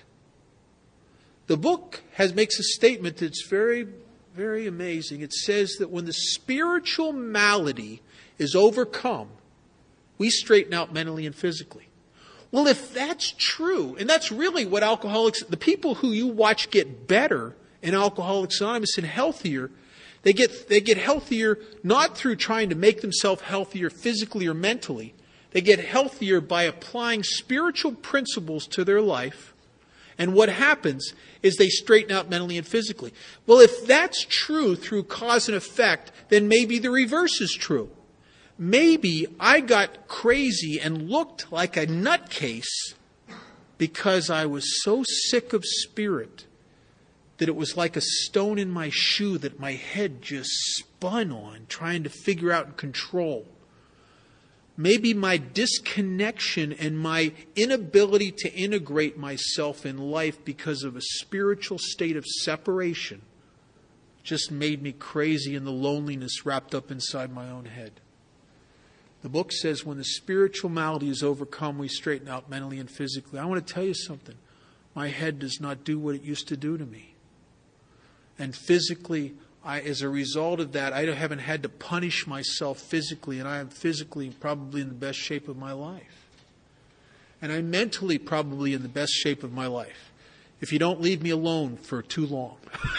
The book has makes a statement that's very, very amazing. It says that when the spiritual malady is overcome, we straighten out mentally and physically. Well, if that's true, and that's really what alcoholics, the people who you watch get better in Alcoholics Anonymous and healthier, they get they get healthier not through trying to make themselves healthier physically or mentally. They get healthier by applying spiritual principles to their life. And what happens is they straighten out mentally and physically. Well, if that's true through cause and effect, then maybe the reverse is true. Maybe I got crazy and looked like a nutcase because I was so sick of spirit that it was like a stone in my shoe that my head just spun on, trying to figure out and control. Maybe my disconnection and my inability to integrate myself in life because of a spiritual state of separation just made me crazy in the loneliness wrapped up inside my own head. The book says when the spiritual malady is overcome, we straighten out mentally and physically. I want to tell you something. My head does not do what it used to do to me. And physically, I, as a result of that, I haven't had to punish myself physically, and I am physically probably in the best shape of my life. And I'm mentally probably in the best shape of my life, if you don't leave me alone for too long.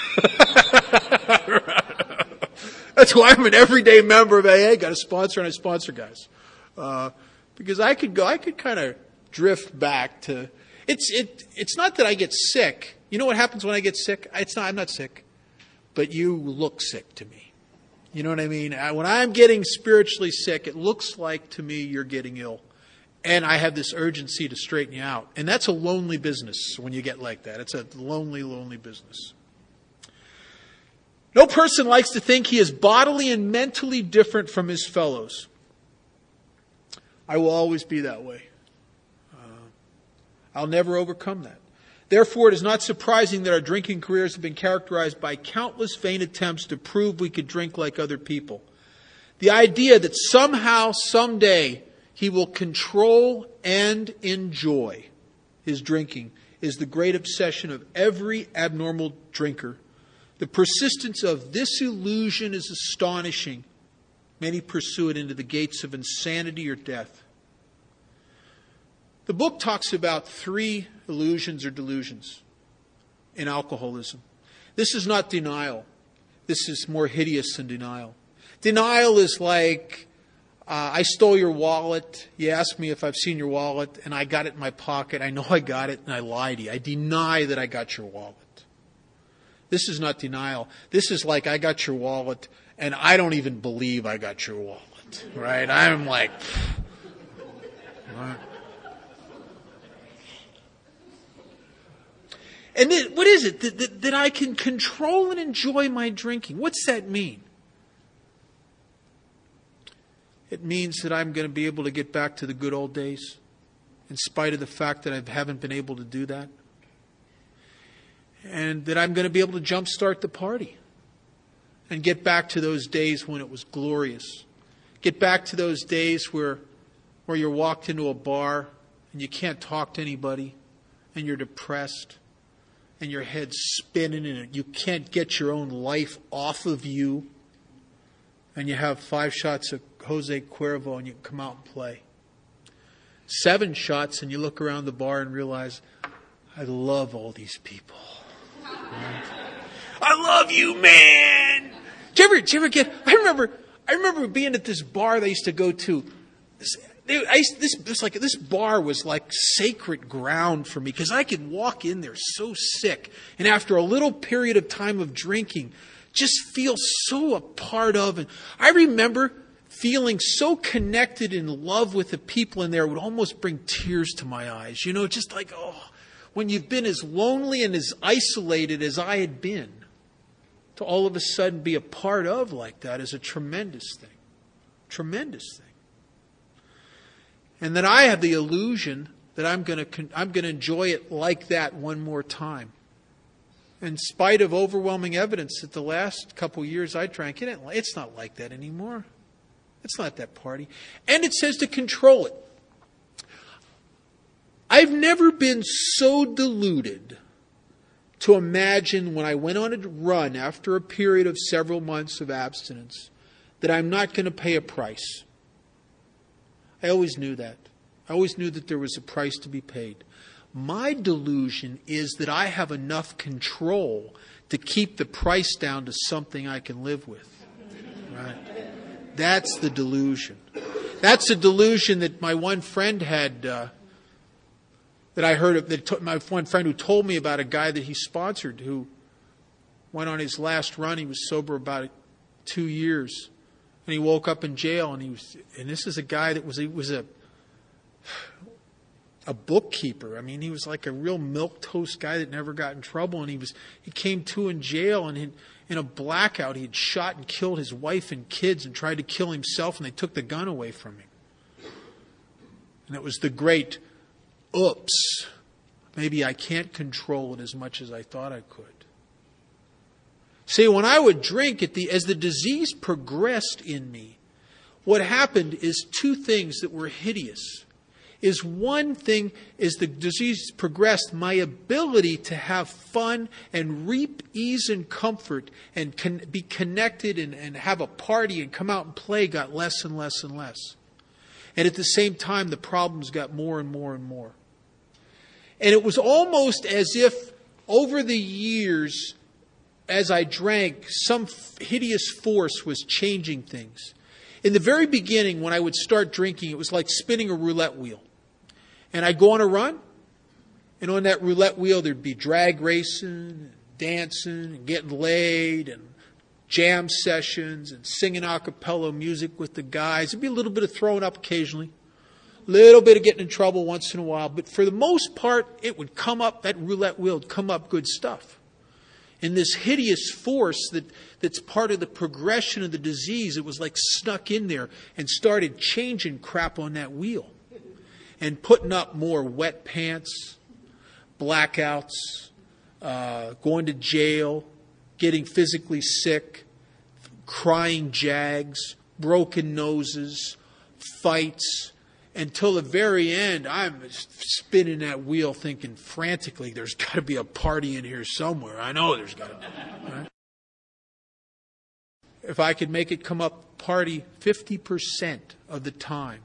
That's why I'm an everyday member of A A, got a sponsor, and I sponsor guys. Uh, because I could go, I could kind of drift back to, it's, it, it's not that I get sick. You know what happens when I get sick? It's not, I'm not sick, but you look sick to me. You know what I mean? When I'm getting spiritually sick, it looks like to me you're getting ill. And I have this urgency to straighten you out. And that's a lonely business when you get like that. It's a lonely, lonely business. No person likes to think he is bodily and mentally different from his fellows. I will always be that way. Uh, I'll never overcome that. Therefore, it is not surprising that our drinking careers have been characterized by countless vain attempts to prove we could drink like other people. The idea that somehow, someday, he will control and enjoy his drinking is the great obsession of every abnormal drinker. The persistence of this illusion is astonishing. Many pursue it into the gates of insanity or death. The book talks about three illusions or delusions in alcoholism. This is not denial. This is more hideous than denial. Denial is like, uh, I stole your wallet. You asked me if I've seen your wallet, and I got it in my pocket. I know I got it, and I lied to you. I deny that I got your wallet. This is not denial. This is like, I got your wallet, and I don't even believe I got your wallet. Right? I'm like, right. And then, what is it? That, that, that I can control and enjoy my drinking. What's that mean? It means that I'm going to be able to get back to the good old days, in spite of the fact that I haven't been able to do that. And that I'm going to be able to jumpstart the party and get back to those days when it was glorious. Get back to those days where, where you're walked into a bar and you can't talk to anybody and you're depressed and your head's spinning and you can't get your own life off of you, and you have five shots of Jose Cuervo and you come out and play. Seven shots and you look around the bar and realize, I love all these people. Right? I love you, man. Did you ever, did you ever get, I remember, I remember being at this bar they used to go to. This, I used, this, this, like, this bar was like sacred ground for me because I could walk in there so sick. And after a little period of time of drinking, just feel so a part of. And I remember feeling so connected in love with the people in there, it would almost bring tears to my eyes. You know, just like, oh, when you've been as lonely and as isolated as I had been, to all of a sudden be a part of like that is a tremendous thing. Tremendous thing. And then I have the illusion that I'm going to I'm going to enjoy it like that one more time. In spite of overwhelming evidence that the last couple of years I drank, it, it's not like that anymore. It's not that party. And it says to control it. I've never been so deluded to imagine when I went on a run after a period of several months of abstinence that I'm not going to pay a price. I always knew that. I always knew that there was a price to be paid. My delusion is that I have enough control to keep the price down to something I can live with. Right? That's the delusion. That's a delusion that my one friend had, uh, that I heard of, that t- my one friend who told me about a guy that he sponsored who went on his last run. He was sober about two years. And he woke up in jail, and he was, and this is a guy that was, he was a, a bookkeeper. I mean, he was like a real milquetoast guy that never got in trouble. And he was, he came to in jail, and in, in a blackout, he had shot and killed his wife and kids and tried to kill himself, and they took the gun away from him. And it was the great, oops, maybe I can't control it as much as I thought I could. See, when I would drink, at the, as the disease progressed in me, what happened is two things that were hideous. Is one thing, as the disease progressed, my ability to have fun and reap ease and comfort and con- be connected and, and have a party and come out and play got less and less and less. And at the same time, the problems got more and more and more. And it was almost as if over the years, as I drank, some hideous force was changing things. In the very beginning, when I would start drinking, it was like spinning a roulette wheel. And I'd go on a run, and on that roulette wheel there'd be drag racing, and dancing, and getting laid, and jam sessions, and singing a cappella music with the guys. There'd be a little bit of throwing up occasionally, a little bit of getting in trouble once in a while. But for the most part, it would come up, that roulette wheel would come up good stuff. And this hideous force that, that's part of the progression of the disease, it was like snuck in there and started changing crap on that wheel. And putting up more wet pants, blackouts, uh, going to jail, getting physically sick, crying jags, broken noses, fights. Until the very end, I'm spinning that wheel thinking frantically, there's got to be a party in here somewhere. I know there's got to be. Right? If I could make it come up party fifty percent of the time,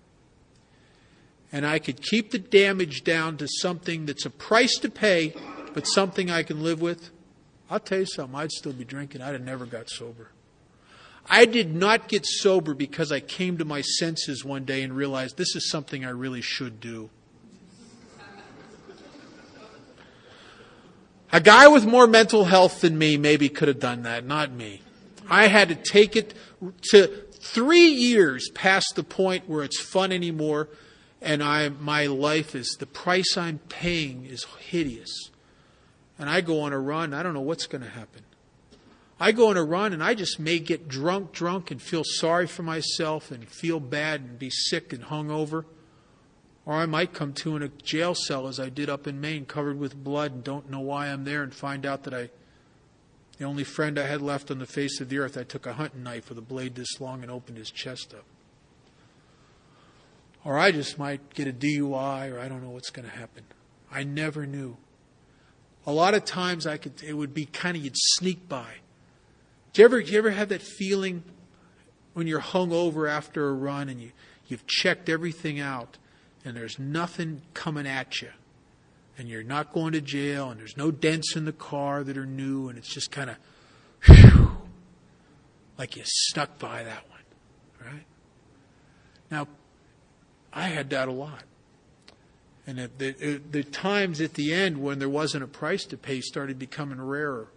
and I could keep the damage down to something that's a price to pay, but something I can live with, I'll tell you something, I'd still be drinking. I'd have never got sober. I did not get sober because I came to my senses one day and realized this is something I really should do. A guy with more mental health than me maybe could have done that, not me. I had to take it to three years past the point where it's fun anymore, and I my life is, the price I'm paying is hideous. And I go on a run, I don't know what's going to happen. I go on a run and I just may get drunk, drunk and feel sorry for myself and feel bad and be sick and hungover. Or I might come to in a jail cell as I did up in Maine, covered with blood and don't know why I'm there, and find out that I, the only friend I had left on the face of the earth, I took a hunting knife with a blade this long and opened his chest up. Or I just might get a D U I, or I don't know what's going to happen. I never knew. A lot of times I could, it would be kind of, you'd sneak by. Do you ever, do you ever have that feeling when you're hung over after a run and you, you've checked everything out and there's nothing coming at you, and you're not going to jail and there's no dents in the car that are new, and it's just kind of, whew, like you snuck by that one, right? Now, I had that a lot. And the, the, the times at the end when there wasn't a price to pay started becoming rarer.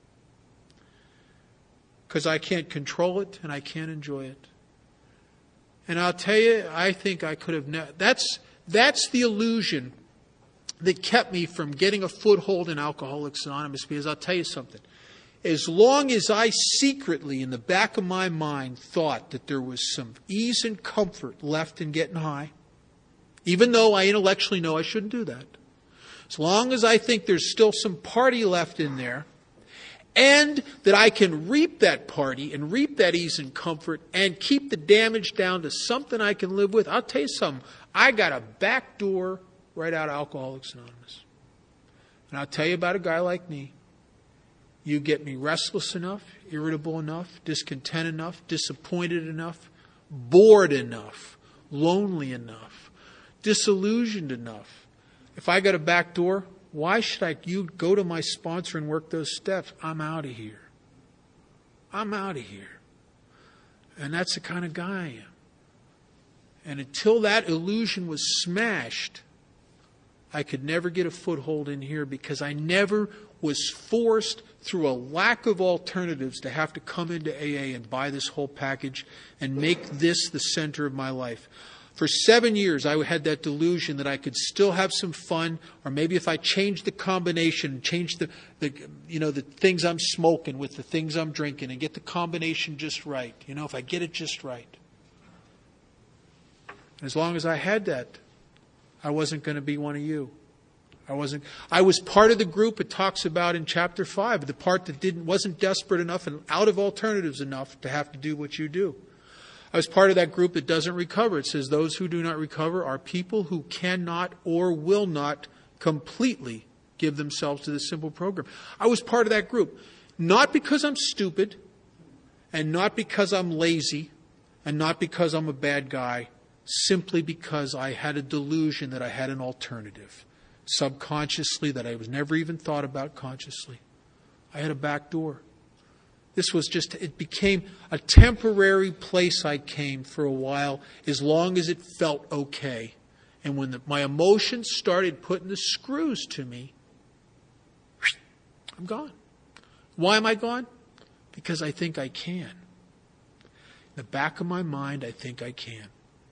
Because I can't control it and I can't enjoy it. And I'll tell you, I think I could have... Ne- that's, that's the illusion that kept me from getting a foothold in Alcoholics Anonymous, because I'll tell you something. As long as I secretly, in the back of my mind, thought that there was some ease and comfort left in getting high, even though I intellectually know I shouldn't do that, as long as I think there's still some party left in there, and that I can reap that party and reap that ease and comfort and keep the damage down to something I can live with, I'll tell you something. I got a back door right out of Alcoholics Anonymous. And I'll tell you about a guy like me. You get me restless enough, irritable enough, discontent enough, disappointed enough, bored enough, lonely enough, disillusioned enough. If I got a back door, why should I you go to my sponsor and work those steps? I'm out of here. I'm out of here. And that's the kind of guy I am. And until that illusion was smashed, I could never get a foothold in here, because I never was forced through a lack of alternatives to have to come into A A and buy this whole package and make this the center of my life. For seven years, I had that delusion that I could still have some fun, or maybe if I changed the combination, change the, the, you know, the things I'm smoking with the things I'm drinking, and get the combination just right. You know, if I get it just right. As long as I had that, I wasn't going to be one of you. I wasn't. I was part of the group it talks about in chapter five, the part that didn't wasn't desperate enough and out of alternatives enough to have to do what you do. I was part of that group that doesn't recover. It says those who do not recover are people who cannot or will not completely give themselves to this simple program. I was part of that group. Not because I'm stupid, and not because I'm lazy, and not because I'm a bad guy, simply because I had a delusion that I had an alternative. Subconsciously, that I was never even thought about consciously. I had a back door. This was just, it became a temporary place I came for a while, as long as it felt okay. And when the, my emotions started putting the screws to me, I'm gone. Why am I gone? Because I think I can. In the back of my mind, I think I can.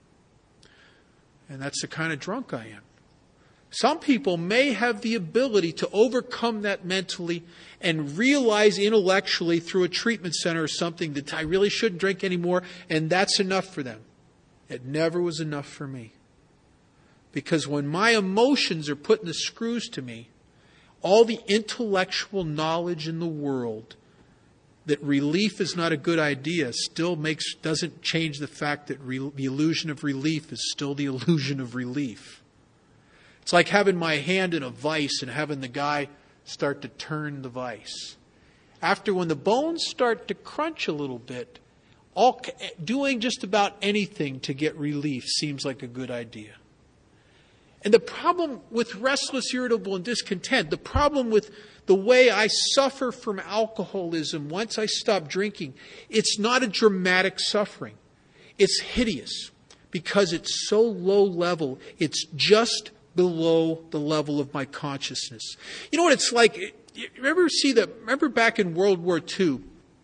And that's the kind of drunk I am. Some people may have the ability to overcome that mentally and realize intellectually through a treatment center or something that I really shouldn't drink anymore, and that's enough for them. It never was enough for me. Because when my emotions are putting the screws to me, all the intellectual knowledge in the world that relief is not a good idea still makes doesn't change the fact that re, the illusion of relief is still the illusion of relief. It's like having my hand in a vice and having the guy start to turn the vice. After when the bones start to crunch a little bit, all doing just about anything to get relief seems like a good idea. And the problem with restless, irritable, and discontent, the problem with the way I suffer from alcoholism once I stop drinking, it's not a dramatic suffering. It's hideous because it's so low level. It's just below the level of my consciousness. You know what it's like? You remember see the remember back in World War Two,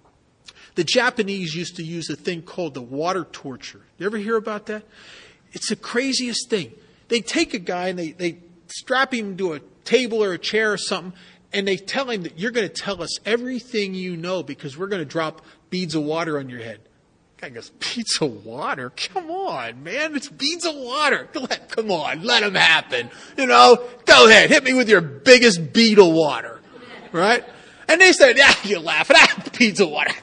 the Japanese used to use a thing called the water torture. You ever hear about that? It's the craziest thing. They take a guy and they, they strap him to a table or a chair or something, and they tell him that you're going to tell us everything you know because we're going to drop beads of water on your head. Guy goes, beads of water? Come on, man. It's beads of water. Let, come on, let them happen. You know, go ahead. Hit me with your biggest bead of water. Right? And they said, yeah, you're laughing. Ah, beads of water.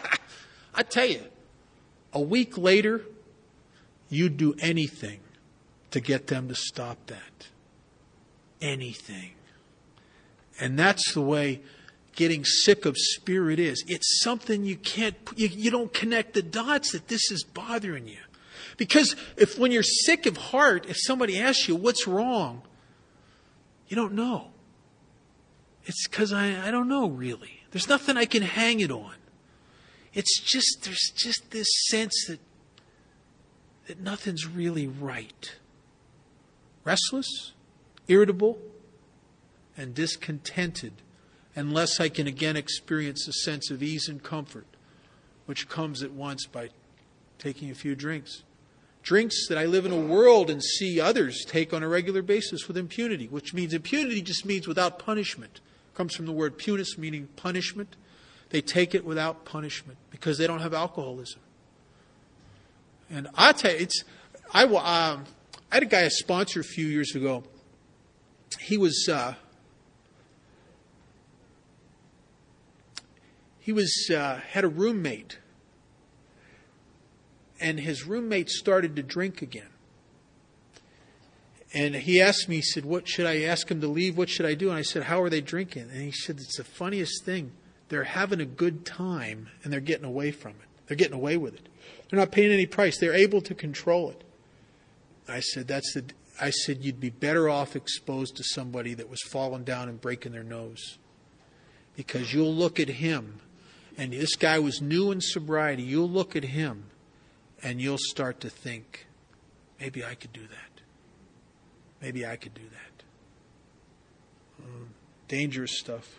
I tell you, a week later, you'd do anything to get them to stop that. Anything. And that's the way getting sick of spirit is. It's something you can't, you, you don't connect the dots that this is bothering you. Because if when you're sick of heart, if somebody asks you what's wrong, you don't know. It's because I, I don't know really. There's nothing I can hang it on. It's just, there's just this sense that, that nothing's really right. Restless, irritable, and discontented, unless I can again experience a sense of ease and comfort, which comes at once by taking a few drinks. Drinks that I live in a world and see others take on a regular basis with impunity, which means impunity just means without punishment. It comes from the word punus, meaning punishment. They take it without punishment because they don't have alcoholism. And I tell you, it's I um, I had a guy, a sponsor a few years ago. He was uh, he was uh, had a roommate, and his roommate started to drink again. And he asked me, he said, "What should I ask him to leave? What should I do?" And I said, "How are they drinking?" And he said, "It's the funniest thing. They're having a good time, and they're getting away from it. They're getting away with it. They're not paying any price. They're able to control it." I said, "That's the." I said, "You'd be better off exposed to somebody that was falling down and breaking their nose, because you'll look at him, and this guy was new in sobriety. You'll look at him, and you'll start to think, maybe I could do that. Maybe I could do that." Um, dangerous stuff.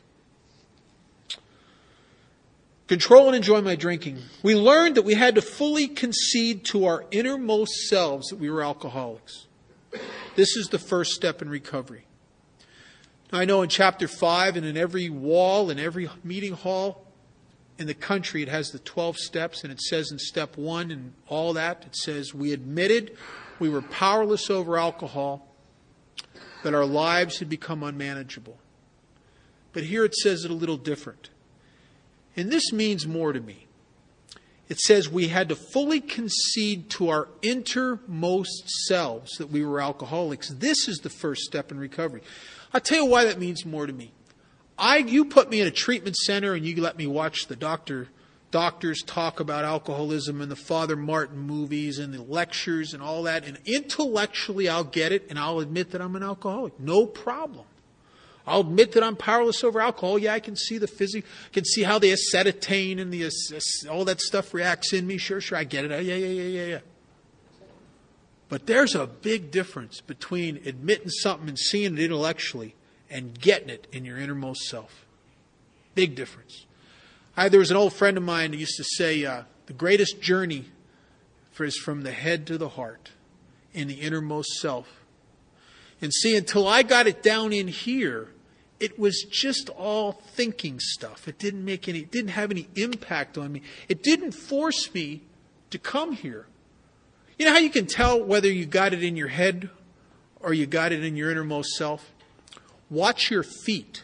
Control and enjoy my drinking. We learned that we had to fully concede to our innermost selves that we were alcoholics. This is the first step in recovery. Now, I know in chapter five and in every wall, in every meeting hall in the country, it has the twelve steps, and it says in step one and all that, it says we admitted we were powerless over alcohol, that our lives had become unmanageable. But here it says it a little different. And this means more to me. It says we had to fully concede to our innermost selves that we were alcoholics. This is the first step in recovery. I'll tell you why that means more to me. I, you put me in a treatment center and you let me watch the doctor, doctors talk about alcoholism and the Father Martin movies and the lectures and all that. And intellectually I'll get it and I'll admit that I'm an alcoholic. No problem. I'll admit that I'm powerless over alcohol. Yeah, I can see the physics, can see how the acetylene and the all that stuff reacts in me. Sure, sure, I get it. Yeah, yeah, yeah, yeah, yeah. But there's a big difference between admitting something and seeing it intellectually and getting it in your innermost self. Big difference. I, there was an old friend of mine who used to say, uh, the greatest journey for, is from the head to the heart, in the innermost self. And see, until I got it down in here, it was just all thinking stuff. It didn't make any, it didn't have any impact on me. It didn't force me to come here. You know how you can tell whether you got it in your head or you got it in your innermost self? Watch your feet.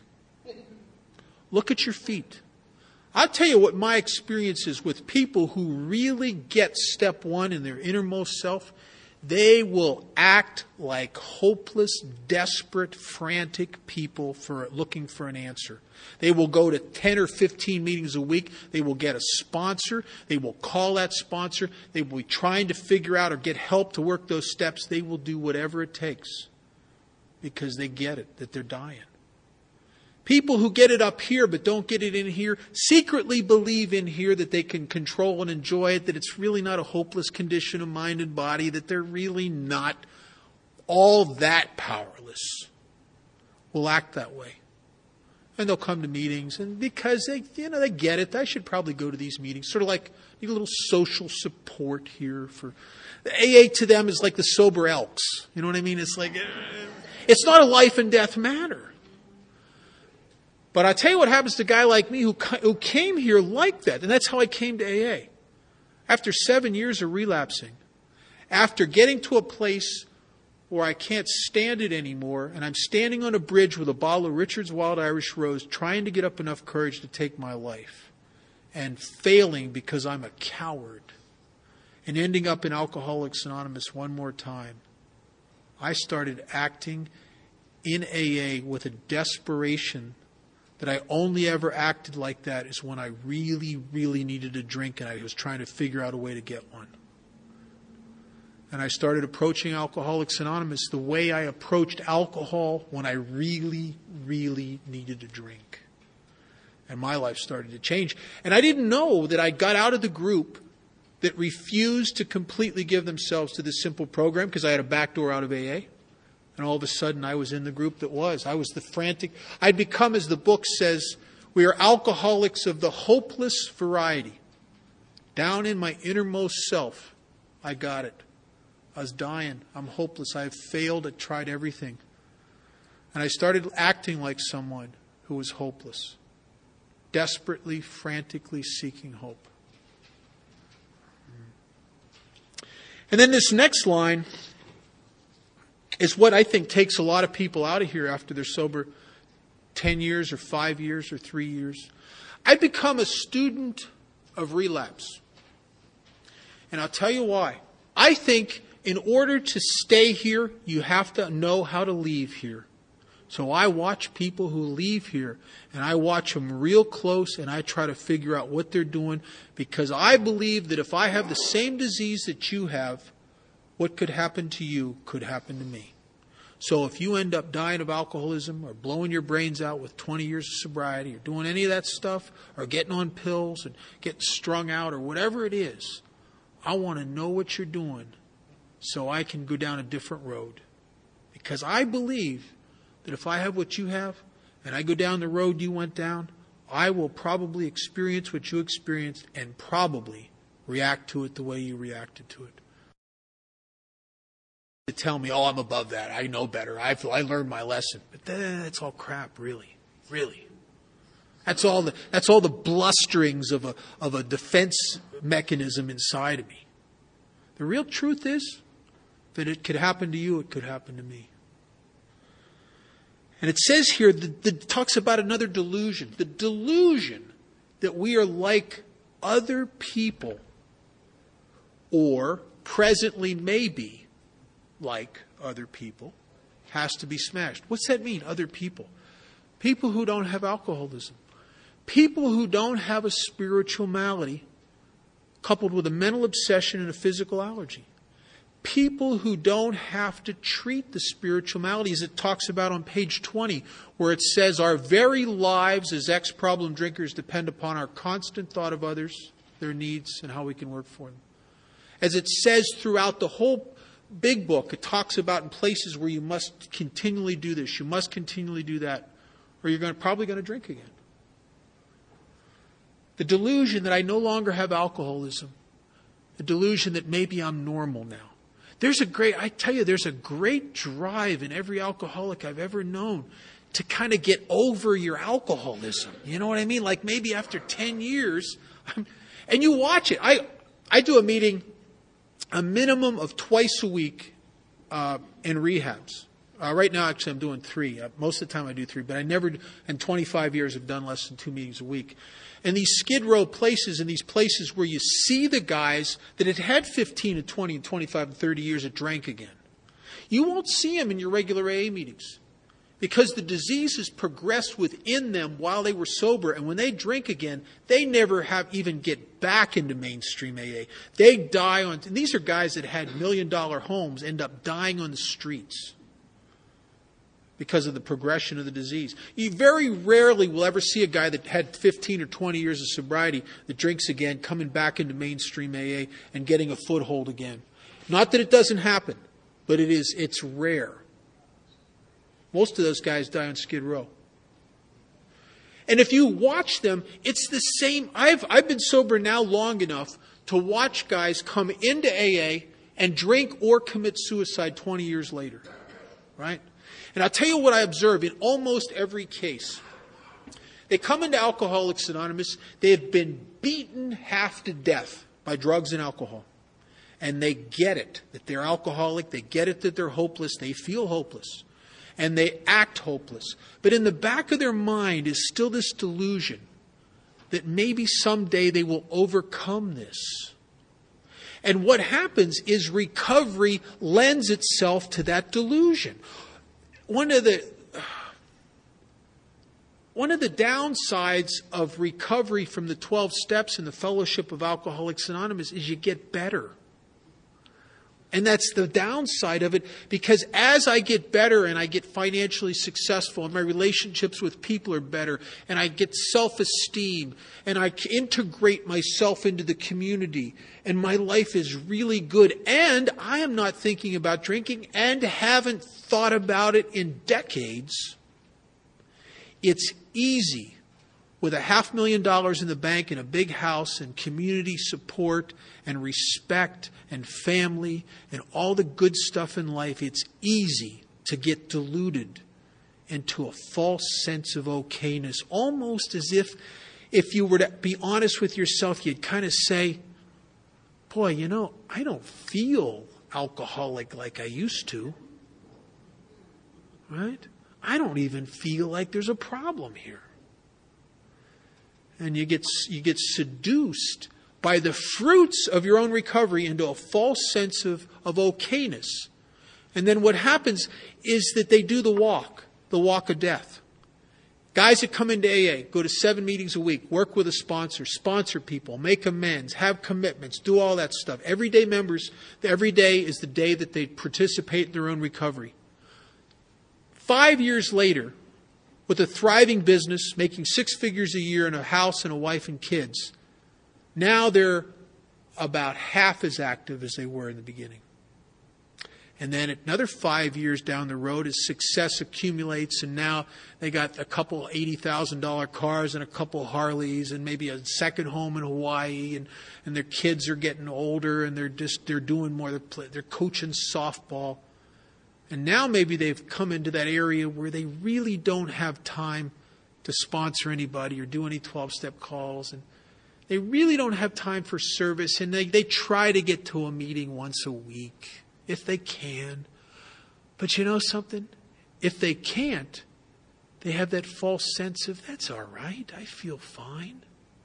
Look at your feet. I'll tell you what my experience is with people who really get step one in their innermost self. They will act like hopeless, desperate, frantic people for looking for an answer. They will go to ten or fifteen meetings a week. They will get a sponsor. They will call that sponsor. They will be trying to figure out or get help to work those steps. They will do whatever it takes because they get it, that they're dying. People who get it up here but don't get it in here secretly believe in here that they can control and enjoy it, that it's really not a hopeless condition of mind and body, that they're really not all that powerless. Will act that way. And they'll come to meetings, and because they, you know, they get it, I should probably go to these meetings. Sort of like need a little social support here for the A A to them is like the sober elks. You know what I mean? It's like it's not a life and death matter. But I tell you what happens to a guy like me who who came here like that, and that's how I came to A A. After seven years of relapsing, after getting to a place where I can't stand it anymore, and I'm standing on a bridge with a bottle of Richard's Wild Irish Rose, trying to get up enough courage to take my life, and failing because I'm a coward, and ending up in Alcoholics Anonymous one more time, I started acting in A A with a desperation that I only ever acted like that is when I really, really needed a drink and I was trying to figure out a way to get one. And I started approaching Alcoholics Anonymous the way I approached alcohol when I really, really needed a drink. And my life started to change. And I didn't know that I got out of the group that refused to completely give themselves to this simple program because I had a back door out of A A. And all of a sudden, I was in the group that was. I was the frantic. I'd become, as the book says, we are alcoholics of the hopeless variety. Down in my innermost self, I got it. I was dying. I'm hopeless. I have failed. I tried everything. And I started acting like someone who was hopeless. Desperately, frantically seeking hope. And then this next line is what I think takes a lot of people out of here after they're sober ten years or five years or three years. I become a student of relapse. And I'll tell you why. I think in order to stay here, you have to know how to leave here. So I watch people who leave here, and I watch them real close, and I try to figure out what they're doing, because I believe that if I have the same disease that you have, what could happen to you could happen to me. So if you end up dying of alcoholism or blowing your brains out with twenty years of sobriety or doing any of that stuff or getting on pills and getting strung out or whatever it is, I want to know what you're doing so I can go down a different road. Because I believe that if I have what you have and I go down the road you went down, I will probably experience what you experienced and probably react to it the way you reacted to it. To tell me, oh, I'm above that. I know better. I've, I learned my lesson. But that's all crap, really. Really. That's all the, that's all the blusterings of a, of a defense mechanism inside of me. The real truth is that it could happen to you, it could happen to me. And it says here, that it talks about another delusion. The delusion that we are like other people, or presently may be like other people, has to be smashed. What's that mean, other people? People who don't have alcoholism. People who don't have a spiritual malady coupled with a mental obsession and a physical allergy. People who don't have to treat the spiritual malady, as it talks about on page twenty, where it says our very lives as ex-problem drinkers depend upon our constant thought of others, their needs, and how we can work for them. As it says throughout the whole big book. It talks about in places where you must continually do this, you must continually do that, or you're going to, probably going to drink again. The delusion that I no longer have alcoholism. The delusion that maybe I'm normal now. There's a great, I tell you, there's a great drive in every alcoholic I've ever known to kind of get over your alcoholism. You know what I mean? Like maybe after ten years, I'm, and you watch it. I, I do a meeting a minimum of twice a week uh, in rehabs. Uh, right now, actually, I'm doing three. Uh, most of the time I do three, but I never, in twenty-five years, have done less than two meetings a week. And these skid row places and these places where you see the guys that had had fifteen and twenty and twenty-five and thirty years that drank again. You won't see them in your regular A A meetings because the disease has progressed within them while they were sober. And when they drink again, they never have even get back into mainstream A A. They die on, and these are guys that had million dollar homes, end up dying on the streets because of the progression of the disease. You very rarely will ever see a guy that had fifteen or twenty years of sobriety that drinks again, coming back into mainstream A A and getting a foothold again. Not that it doesn't happen, but it is, it's rare. Most of those guys die on Skid Row. And if you watch them, it's the same. I've, I've been sober now long enough to watch guys come into A A and drink or commit suicide twenty years later. Right? And I'll tell you what I observe in almost every case. They come into Alcoholics Anonymous, they have been beaten half to death by drugs and alcohol. And they get it, that they're alcoholic, they get it that they're hopeless, they feel hopeless. And they act hopeless. But in the back of their mind is still this delusion that maybe someday they will overcome this. And what happens is recovery lends itself to that delusion. One of the one of the downsides of recovery from the twelve steps in the Fellowship of Alcoholics Anonymous is you get better. And that's the downside of it, because as I get better and I get financially successful and my relationships with people are better and I get self-esteem and I integrate myself into the community and my life is really good and I am not thinking about drinking and haven't thought about it in decades, it's easy with a half million dollars in the bank and a big house and community support and respect and family and all the good stuff in life, it's easy to get deluded into a false sense of okayness. Almost as if, if you were to be honest with yourself, you'd kind of say, boy, you know, I don't feel alcoholic like I used to. Right? I don't even feel like there's a problem here. And you get you get seduced by the fruits of your own recovery into a false sense of, of okayness. And then what happens is that they do the walk, the walk of death. Guys that come into A A, go to seven meetings a week, work with a sponsor, sponsor people, make amends, have commitments, do all that stuff. Everyday members, every day is the day that they participate in their own recovery. Five years later, with a thriving business, making six figures a year and a house and a wife and kids, now they're about half as active as they were in the beginning. And then another five years down the road, as success accumulates, and now they got a couple eighty thousand dollars cars and a couple Harleys and maybe a second home in Hawaii, and, and their kids are getting older and they're just they're doing more. They're, play, they're coaching softball. And now maybe they've come into that area where they really don't have time to sponsor anybody or do any twelve-step calls. And they really don't have time for service. And they, they try to get to a meeting once a week if they can. But you know something? If they can't, they have that false sense of, that's all right, I feel fine.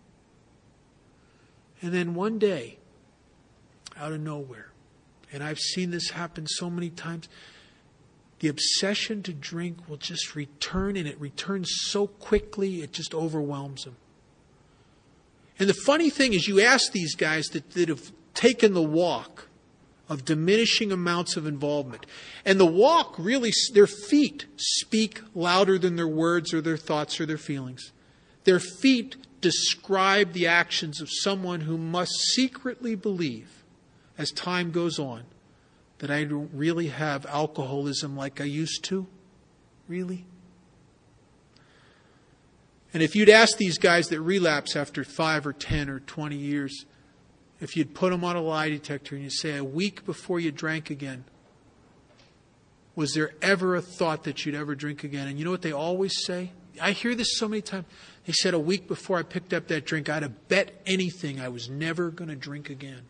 And then one day, out of nowhere, and I've seen this happen so many times, the obsession to drink will just return, and it returns so quickly, it just overwhelms them. And the funny thing is, you ask these guys that, that have taken the walk of diminishing amounts of involvement. And the walk really, their feet speak louder than their words or their thoughts or their feelings. Their feet describe the actions of someone who must secretly believe, as time goes on, that I don't really have alcoholism like I used to? Really? And if you'd ask these guys that relapse after five or ten or twenty years, if you'd put them on a lie detector and you say, a week before you drank again, was there ever a thought that you'd ever drink again? And you know what they always say? I hear this so many times. They said, a week before I picked up that drink, I'd have bet anything I was never going to drink again.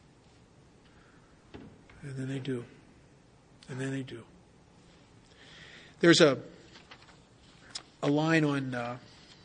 And then they do. And then they do. There's a a line on uh,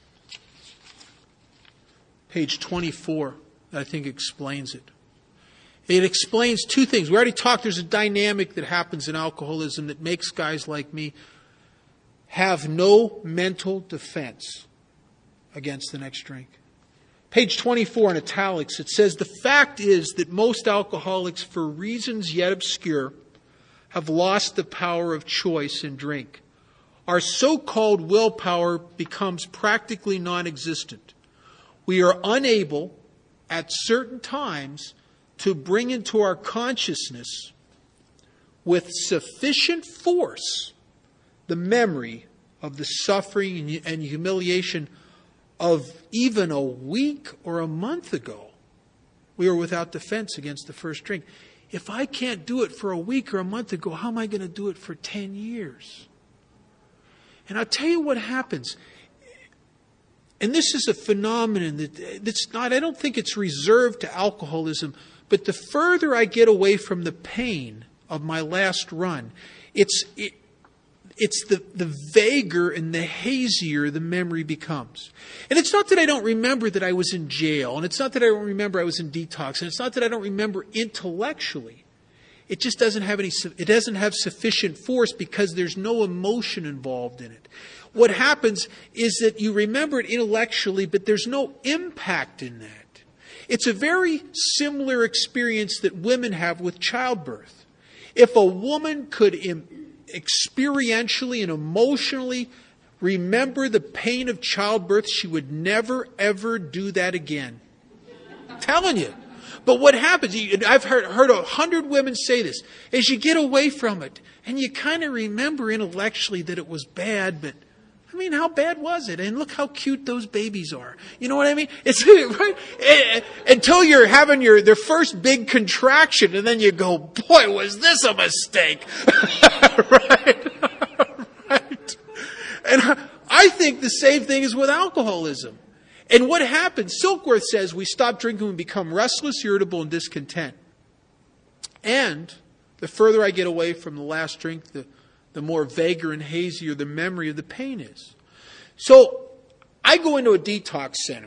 page twenty-four that I think explains it. It explains two things. We already talked, there's a dynamic that happens in alcoholism that makes guys like me have no mental defense against the next drink. Page twenty-four in italics, it says, the fact is that most alcoholics, for reasons yet obscure, have lost the power of choice in drink. Our so-called willpower becomes practically non-existent. We are unable, at certain times, to bring into our consciousness with sufficient force the memory of the suffering and humiliation of even a week or a month ago. We were without defense against the first drink. If I can't do it for a week or a month ago, how am I going to do it for ten years? And I'll tell you what happens. And this is a phenomenon that that's not, I don't think it's reserved to alcoholism, but the further I get away from the pain of my last run, it's it, it's the, the vaguer and the hazier the memory becomes. And it's not that I don't remember that I was in jail, and it's not that I don't remember I was in detox, and it's not that I don't remember intellectually. It just doesn't have any, it doesn't have sufficient force because there's no emotion involved in it. What happens is that you remember it intellectually, but there's no impact in that. It's a very similar experience that women have with childbirth. If a woman could im- experientially and emotionally remember the pain of childbirth, she would never, ever do that again. I'm telling you. But what happens, I've heard, heard a hundred women say this, is you get away from it and you kind of remember intellectually that it was bad, but I mean, how bad was it? And look how cute those babies are. You know what I mean? It's right until you're having your their first big contraction, and then you go, "Boy, was this a mistake?" Right? Right? And I think the same thing is with alcoholism. And what happens? Silkworth says we stop drinking and become restless, irritable, and discontent. And the further I get away from the last drink, the the more vaguer and hazier the memory of the pain is. So I go into a detox center,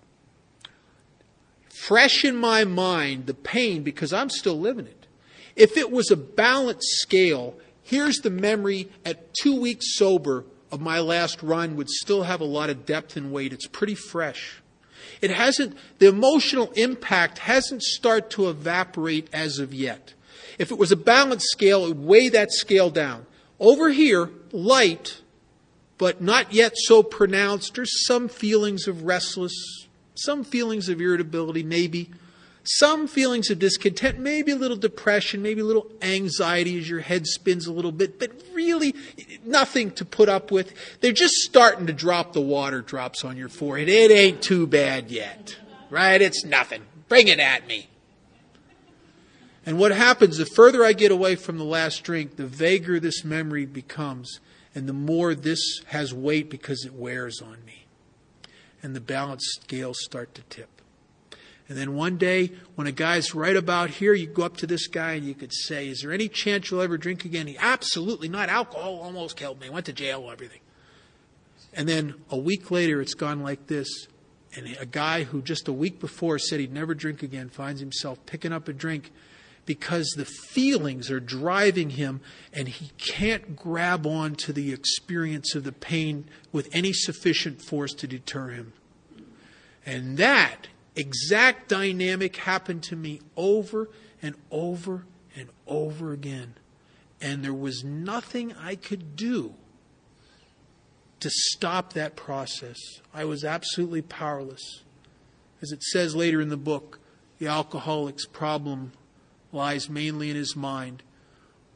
fresh in my mind the pain because I'm still living it. If it was a balanced scale, here's the memory at two weeks sober of my last run would still have a lot of depth and weight. It's pretty fresh. It hasn't, the emotional impact hasn't started to evaporate as of yet. If it was a balanced scale, it would weigh that scale down. Over here, light, but not yet so pronounced. There's some feelings of restless, some feelings of irritability, maybe. Some feelings of discontent, maybe a little depression, maybe a little anxiety as your head spins a little bit, but really nothing to put up with. They're just starting to drop the water drops on your forehead. It ain't too bad yet, right? It's nothing. Bring it at me. And what happens, the further I get away from the last drink, the vaguer this memory becomes, and the more this has weight because it wears on me. And the balance scales start to tip. And then one day, when a guy's right about here, you go up to this guy and you could say, is there any chance you'll ever drink again? He, absolutely not. Alcohol almost killed me. Went to jail and everything. And then a week later, it's gone like this. And a guy who just a week before said he'd never drink again finds himself picking up a drink because the feelings are driving him and he can't grab on to the experience of the pain with any sufficient force to deter him. And that exact dynamic happened to me over and over and over again. And there was nothing I could do to stop that process. I was absolutely powerless. As it says later in the book, the alcoholic's problem lies mainly in his mind.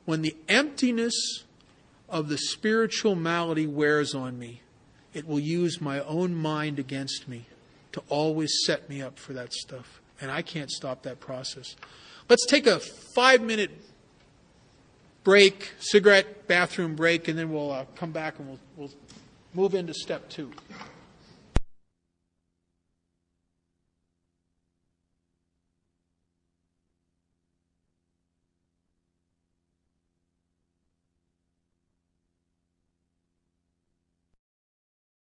when the emptiness of the spiritual malady wears on me, it will use my own mind against me to always set me up for that stuff. And I can't stop that process. Let's take a five-minute break, cigarette, bathroom break, and then we'll uh, come back and we'll, we'll move into step two.